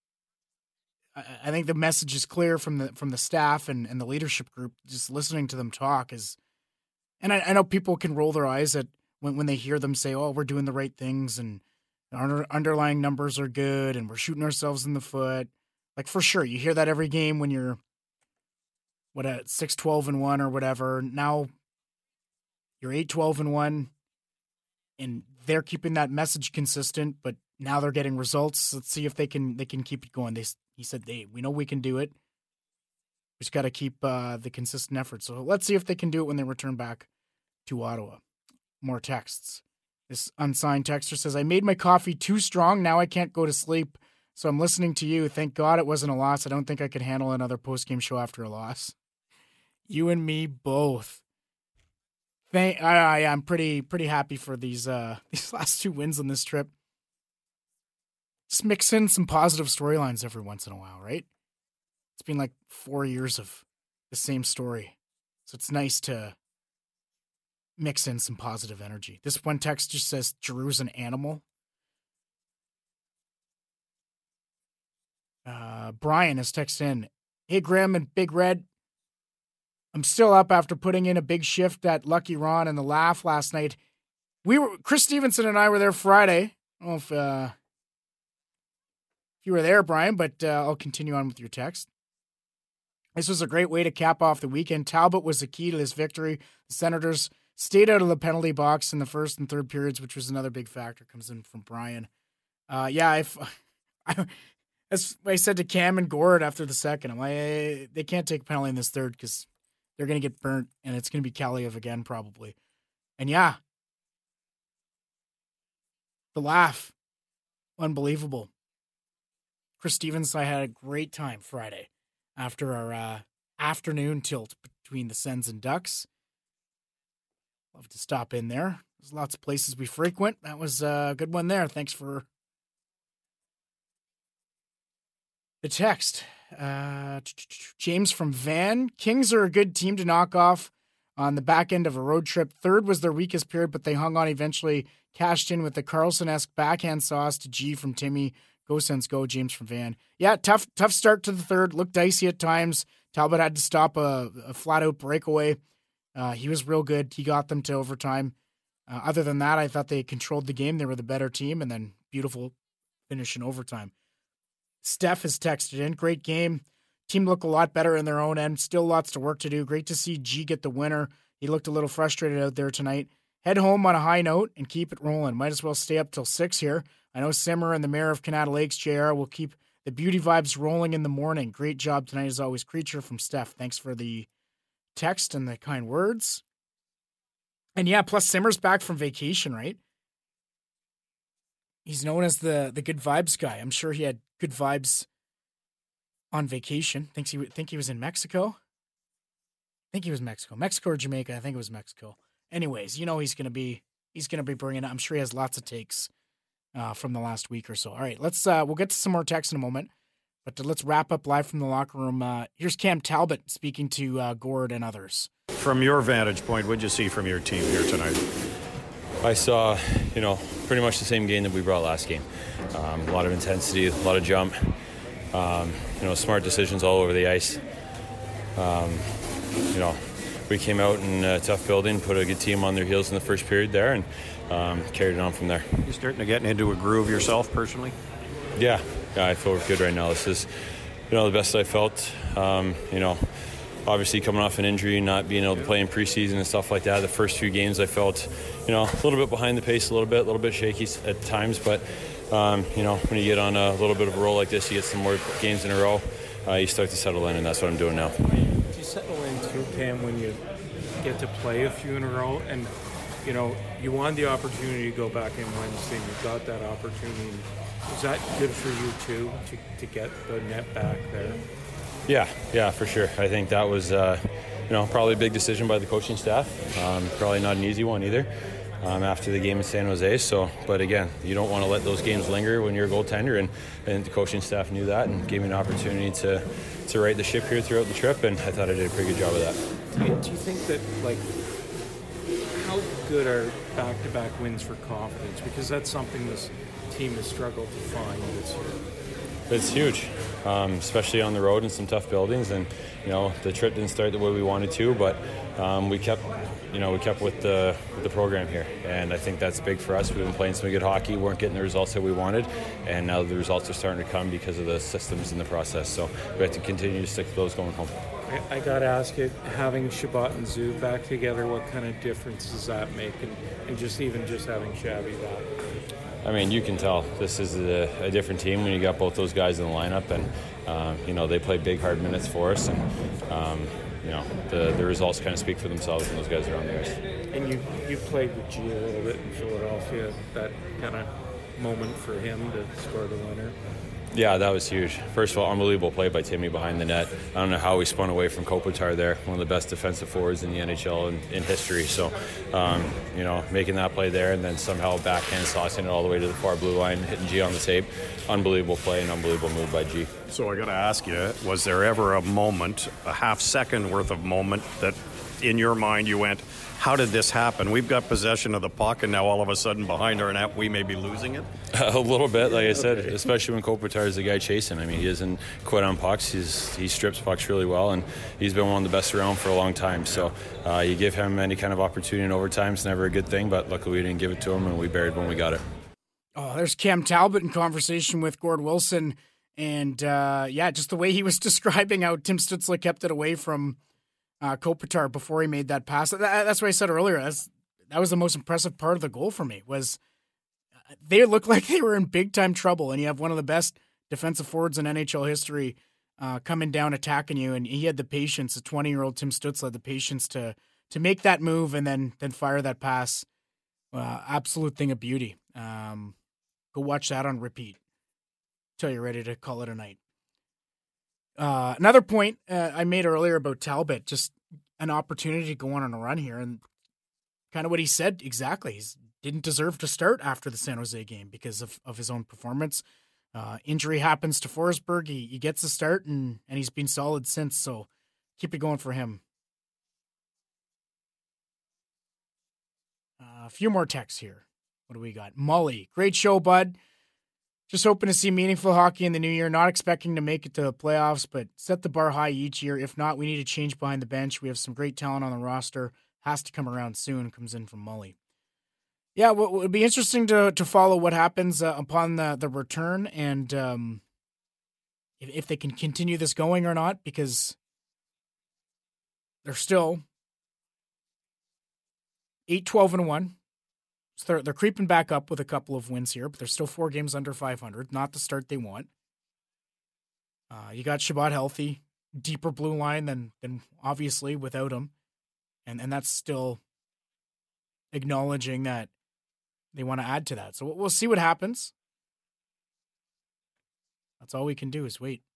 I, I think the message is clear from the from the staff and, and the leadership group. Just listening to them talk is, and I, I know people can roll their eyes at when, when they hear them say, "Oh, we're doing the right things and our underlying numbers are good and we're shooting ourselves in the foot." Like for sure, you hear that every game when you're what at six twelve and one or whatever. Now you're eight twelve and one, and they're keeping that message consistent, but now they're getting results. Let's see if they can they can keep it going. They he said, "Hey, we know we can do it. We just got to keep uh, the consistent effort." So let's see if they can do it when they return back to Ottawa. More texts. This unsigned texter says, "I made my coffee too strong. Now I can't go to sleep, so I'm listening to you. Thank God it wasn't a loss. I don't think I could handle another post-game show after a loss." You and me both. Thank, I, I, I'm pretty pretty happy for these uh, these last two wins on this trip. Just mix in some positive storylines every once in a while, right? It's been like four years of the same story. So it's nice to mix in some positive energy. This one text just says, "Giroux's an animal." Uh, Brian has texted in, "Hey, Graham and Big Red. I'm still up after putting in a big shift at Lucky Ron and the Laugh last night. We were Chris Stevenson and I were there Friday. I don't know if, uh, if you were there, Brian, but uh, I'll continue on with your text. This was a great way to cap off the weekend. Talbot was the key to this victory. The Senators stayed out of the penalty box in the first and third periods, which was another big factor." Comes in from Brian. Uh, yeah, if, I, as I said to Cam and Gord after the second, I'm like, they can't take a penalty in this third because they're going to get burnt, and it's going to be Kaliev again, probably. And yeah, the Laugh, unbelievable. Chris Stevens, I had a great time Friday after our uh, afternoon tilt between the Sens and Ducks. Love to stop in there. There's lots of places we frequent. That was a good one there. Thanks for the text. Uh, James from Van. Kings are a good team to knock off on the back end of a road trip. Third was their weakest period, but they hung on, eventually cashed in with the Carlson-esque backhand sauce to G from Timmy. Go Sens go, James from Van. Yeah, tough tough start to the third. Looked dicey at times. Talbot had to stop a, a flat-out breakaway. Uh, he was real good. He got them to overtime. Uh, other than that, I thought they controlled the game. They were the better team, and then beautiful finish in overtime. Steph has texted in. Great game. Team looked a lot better in their own end. Still lots to work to do. Great to see G get the winner. He looked a little frustrated out there tonight. Head home on a high note and keep it rolling. Might as well stay up till six here. I know Simmer and the mayor of Canada Lakes, J R, will keep the beauty vibes rolling in the morning. Great job tonight as always. Creature from Steph. Thanks for the text and the kind words. And yeah, plus Simmer's back from vacation, right? He's known as the the good vibes guy. I'm sure he had good vibes on vacation. Thinks he think he was in Mexico. I think he was Mexico, Mexico or Jamaica. I think it was Mexico. Anyways, you know he's gonna be he's gonna be bringing. I'm sure he has lots of takes uh, from the last week or so. All right, let's uh, we'll get to some more text in a moment, but to, let's wrap up live from the locker room. Uh, here's Cam Talbot speaking to uh, Gord and others. From your vantage point, what did you see from your team here tonight? I saw, you know, pretty much the same game that we brought last game. Um, a lot of intensity, a lot of jump, um, you know, smart decisions all over the ice. Um, you know, we came out in a tough building, put a good team on their heels in the first period there, and um, carried it on from there. You starting to get into a groove yourself personally? Yeah, yeah, I feel good right now. This is, you know, the best I felt. Um, you know, obviously coming off an injury, not being able to play in preseason and stuff like that. The first few games I felt, you know, a little bit behind the pace, a little bit, a little bit shaky at times. But, um, you know, when you get on a little bit of a roll like this, you get some more games in a row, uh, you start to settle in, and that's what I'm doing now. Do you settle in too, Cam, when you get to play a few in a row? And, you know, you wanted the opportunity to go back in Wednesday, and you got that opportunity. Is that good for you, too, to, to get the net back there? Yeah, yeah, for sure. I think that was, uh, you know, probably a big decision by the coaching staff. Um, probably not an easy one either um, after the game in San Jose. So, but again, you don't want to let those games linger when you're a goaltender, and, and the coaching staff knew that and gave me an opportunity to, to right the ship here throughout the trip, and I thought I did a pretty good job of that. Do you, do you think that, like, how good are back-to-back wins for confidence? Because that's something this team has struggled to find this year. It's huge, um, especially on the road in some tough buildings. And you know, the trip didn't start the way we wanted to, but um, we kept, you know, we kept with the with the program here, and I think that's big for us. We've been playing some good hockey, weren't getting the results that we wanted, and now the results are starting to come because of the systems in the process. So we have to continue to stick to those going home. I, I got to ask it, having Shabbat and Zoo back together, what kind of difference does that make, and, and just even just having Shabby back? I mean, you can tell this is a, a different team when you got both those guys in the lineup, and um, you know, they play big, hard minutes for us, and um, you know, the the results kind of speak for themselves when those guys are on the ice. And you you played with G a little bit in Philadelphia. That kind of moment for him to score the winner. Yeah, that was huge. First of all, unbelievable play by Timmy behind the net. I don't know how he spun away from Kopitar there, one of the best defensive forwards in the N H L in, in history. So, um, you know, making that play there and then somehow backhand saucing it all the way to the far blue line, hitting G on the tape. Unbelievable play and unbelievable move by G. So I got to ask you, was there ever a moment, a half second worth of moment that in your mind you went, how did this happen? We've got possession of the puck, and now all of a sudden behind our net we may be losing it? A little bit, like I said, okay. Especially when Kopitar is the guy chasing. I mean, he doesn't quit on pucks. He's, he strips pucks really well, and he's been one of the best around for a long time. So uh, you give him any kind of opportunity in overtime, it's never a good thing, but luckily we didn't give it to him, and we buried when we got it. Oh, there's Cam Talbot in conversation with Gord Wilson, and uh, yeah, just the way he was describing how Tim Stützle kept it away from Uh, Kopitar before he made that pass. That, that's what I said earlier. That's, that was the most impressive part of the goal for me, was they looked like they were in big-time trouble, and you have one of the best defensive forwards in N H L history uh, coming down, attacking you, and he had the patience, the twenty-year-old Tim Stützle had the patience to to make that move and then then fire that pass. Uh, absolute thing of beauty. Um, go watch that on repeat till you're ready to call it a night. Uh, another point uh, I made earlier about Talbot, just an opportunity to go on a run here, and kind of what he said exactly. He didn't deserve to start after the San Jose game because of, of his own performance. Uh, injury happens to Forsberg. He, he gets a start, and, and he's been solid since, so keep it going for him. Uh, a few more texts here. What do we got? Mully, great show, bud. Just hoping to see meaningful hockey in the new year. Not expecting to make it to the playoffs, but set the bar high each year. If not, we need to change behind the bench. We have some great talent on the roster. Has to come around soon. Comes in from Mully. Yeah, well, it would be interesting to to follow what happens uh, upon the, the return and um, if, if they can continue this going or not, because they're still eight twelve and one. So they're, they're creeping back up with a couple of wins here, but they're still four games under five hundred. Not the start they want. Uh, you got Shabbat healthy, deeper blue line than than obviously without him, and and that's still acknowledging that they want to add to that. So we'll see what happens. That's all we can do is wait.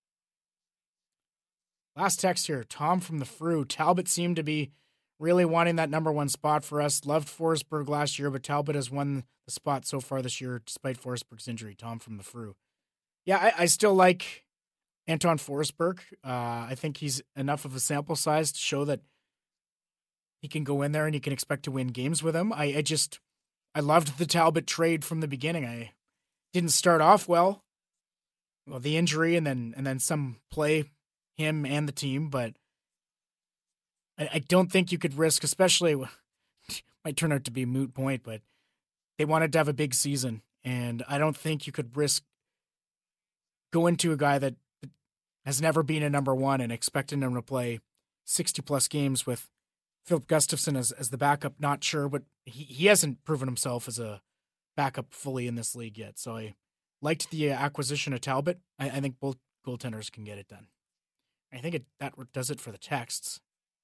Last text here, Tom from the Frew. Talbot seemed to be really wanting that number one spot for us. Loved Forsberg last year, but Talbot has won the spot so far this year despite Forsberg's injury. Tom from the Frew. Yeah, I, I still like Anton Forsberg. Uh, I think he's enough of a sample size to show that he can go in there and you can expect to win games with him. I, I just, I loved the Talbot trade from the beginning. I didn't start off well. Well, the injury and then and then some play, him and the team, but I, I don't think you could risk, especially, might turn out to be a moot point, but they wanted to have a big season, and I don't think you could risk going to a guy that has never been a number one and expecting him to play sixty plus games with Philip Gustafsson as, as the backup. Not sure, but he, he hasn't proven himself as a backup fully in this league yet. So I liked the acquisition of Talbot. I, I think both goaltenders can get it done. I think it, that does it for the texts.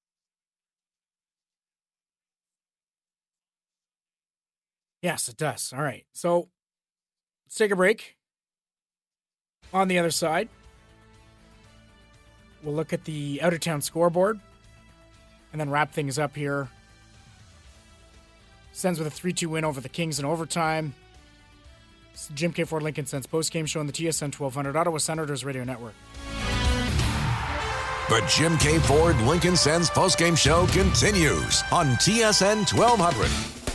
Yes, it does. All right. So let's take a break. On the other side, we'll look at the out-of-town scoreboard and then wrap things up here. Sens with a three two win over the Kings in overtime. It's the Jim K. Ford Lincoln Sens postgame show on the T S N twelve hundred Ottawa Senators Radio Network. The Jim K. Ford Lincoln Sens postgame show continues on T S N twelve hundred.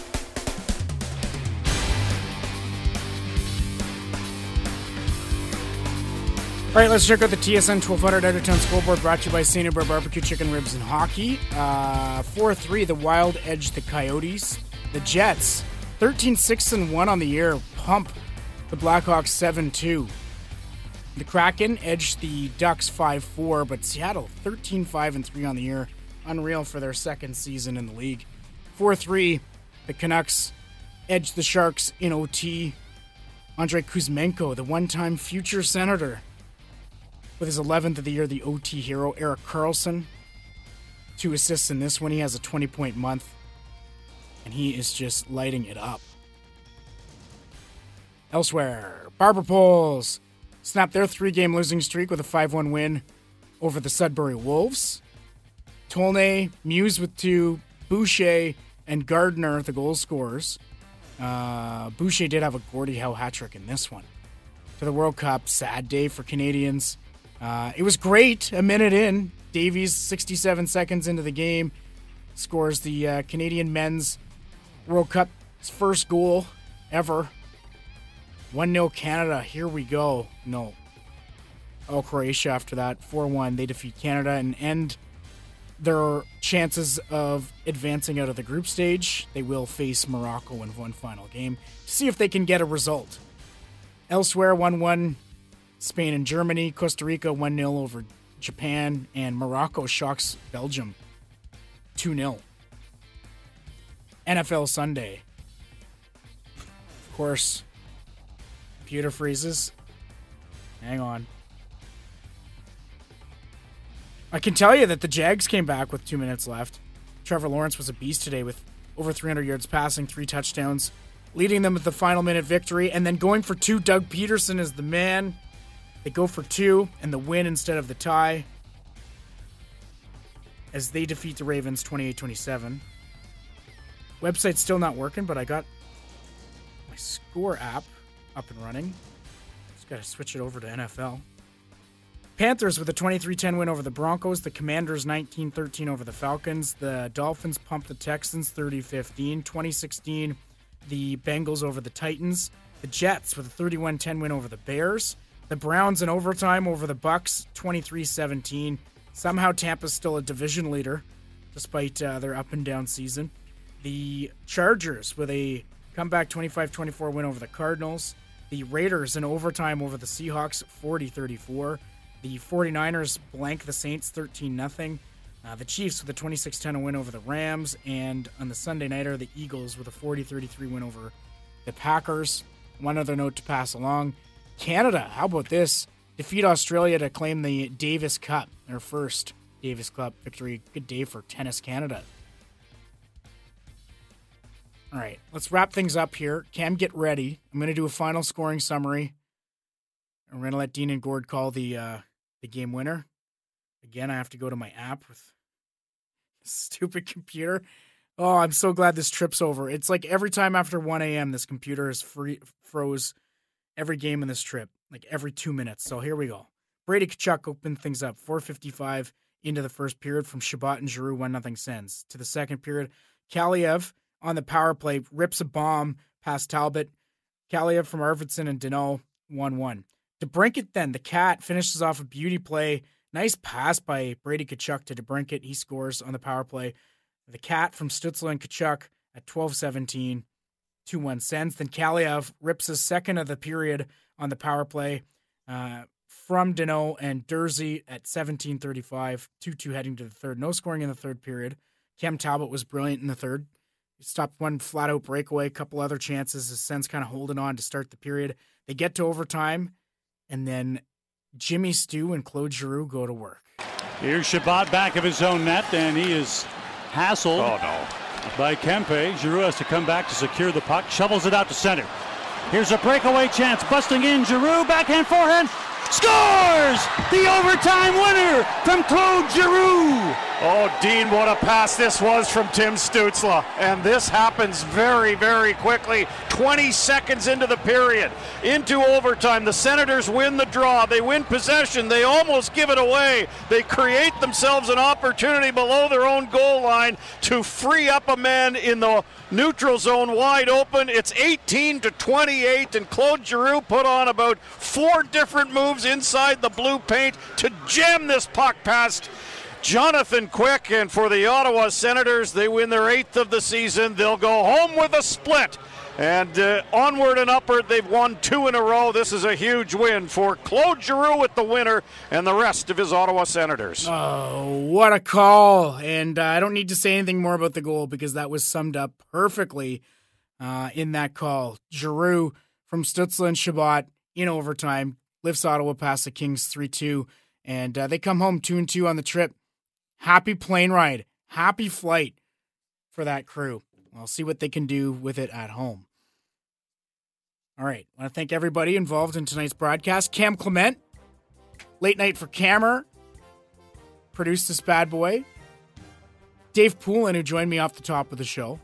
All right, let's check out the T S N twelve hundred out-of-town scoreboard brought to you by Saint Hubert Barbecue Chicken Ribs and Hockey. Uh, four three, the Wild edged the Coyotes. The Jets, thirteen six and one on the year, pump the Blackhawks seven two. The Kraken edged the Ducks five four, but Seattle thirteen five and three on the year. Unreal for their second season in the league. four three, the Canucks edged the Sharks in O T. Andrei Kuzmenko, the one-time future Senator, with his eleventh of the year, the O T hero, Erik Karlsson. Two assists in this one. He has a twenty-point month, and he is just lighting it up. Elsewhere, Barber Poles snapped their three-game losing streak with a five one win over the Sudbury Wolves. Tolnay, Muse with two, Boucher, and Gardner, the goal scorers. Uh, Boucher did have a Gordie Howe hat trick in this one. For the World Cup, sad day for Canadians. Uh, it was great a minute in. Davies, sixty-seven seconds into the game, scores the uh, Canadian men's World Cup's first goal ever. one nil Canada. Here we go. No. Oh, Croatia after that. four one. They defeat Canada and end their chances of advancing out of the group stage. They will face Morocco in one final game to see if they can get a result. Elsewhere, one one. Spain and Germany. Costa Rica one nil over Japan. And Morocco shocks Belgium two nil. N F L Sunday. Of course, computer freezes. Hang on. I can tell you that the Jags came back with two minutes left. Trevor Lawrence was a beast today with over three hundred yards passing, three touchdowns, leading them with the final minute victory, and then going for two. Doug Peterson is the man. They go for two and the win instead of the tie as they defeat the Ravens twenty-eight twenty-seven. Website's still not working, but I got my Score app up and running. Just got to switch it over to N F L. Panthers with a twenty-three ten win over the Broncos. The Commanders nineteen thirteen over the Falcons. The Dolphins pumped the Texans thirty fifteen. twenty sixteen, the Bengals over the Titans. The Jets with a thirty-one ten win over the Bears. The Browns in overtime over the Bucks twenty-three seventeen. Somehow Tampa's still a division leader despite uh, their up and down season. The Chargers with a comeback twenty-five twenty-four win over the Cardinals. The Raiders in overtime over the Seahawks forty thirty-four. The 49ers blank the Saints thirteen nothing. Uh, the Chiefs with a twenty-six ten win over the Rams. And on the Sunday nighter, the Eagles with a forty thirty-three win over the Packers. One other note to pass along. Canada, how about this? Defeat Australia to claim the Davis Cup, their first Davis Cup victory. Good day for Tennis Canada. All right, let's wrap things up here. Cam, get ready. I'm going to do a final scoring summary. I'm going to let Dean and Gord call the uh, the game winner. Again, I have to go to my app with this stupid computer. Oh, I'm so glad this trip's over. It's like every time after one a.m., this computer is free, froze every game in this trip, like every two minutes. So here we go. Brady Tkachuk opened things up, four fifty-five into the first period from Shabbat and Giroux, one nothing Sens. To the second period, Kaliev on the power play rips a bomb past Talbot. Kaliev from Arvidsson and Deneau, one one. DeBrincat then, the Cat, finishes off a beauty play. Nice pass by Brady Tkachuk to DeBrincat. He scores on the power play. The Cat from Stützle and Tkachuk at twelve seventeen, two one Sens. Then Kaliev rips his second of the period on the power play uh, from Deneau and Dursey at seventeen thirty-five, two two heading to the third. No scoring in the third period. Cam Talbot was brilliant in the third. He stopped one flat-out breakaway, a couple other chances. The Sens kind of holding on to start the period. They get to overtime, and then Jimmy Stu and Claude Giroux go to work. Here's Shabbat back of his own net, and he is hassled oh, no. by Kempe. Giroux has to come back to secure the puck, shovels it out to center. Here's a breakaway chance, busting in, Giroux, backhand forehand, scores! The overtime winner from Claude Giroux! Oh, Dean, what a pass this was from Tim Stützle. And this happens very, very quickly. twenty seconds into the period, into overtime. The Senators win the draw. They win possession. They almost give it away. They create themselves an opportunity below their own goal line to free up a man in the neutral zone wide open. It's eighteen to twenty-eight, and Claude Giroux put on about four different moves inside the blue paint to jam this puck past Jonathan Quick. And for the Ottawa Senators, they win their eighth of the season. They'll go home with a split. And uh, onward and upward, they've won two in a row. This is a huge win for Claude Giroux with the winner and the rest of his Ottawa Senators. Oh, what a call. And uh, I don't need to say anything more about the goal because that was summed up perfectly uh, in that call. Giroux from Stützle and Shabbat in overtime lifts Ottawa past the Kings three two. And uh, they come home two and two on the trip. Happy plane ride. Happy flight for that crew. I'll see what they can do with it at home. All right. I want to thank everybody involved in tonight's broadcast. Cam Clement, Late Night for Cammer, produced this bad boy. Dave Poulin, who joined me off the top of the show.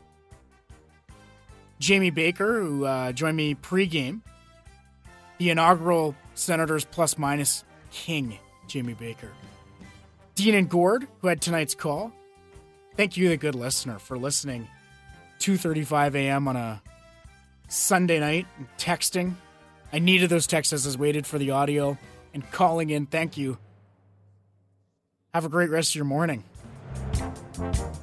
Jamie Baker, who uh, joined me pregame. The inaugural Senators plus minus king, Jamie Baker. Dean and Gord, who had tonight's call. Thank you, the good listener, for listening. two thirty-five a.m. on a Sunday night and texting. I needed those texts as I waited for the audio and calling in. Thank you. Have a great rest of your morning.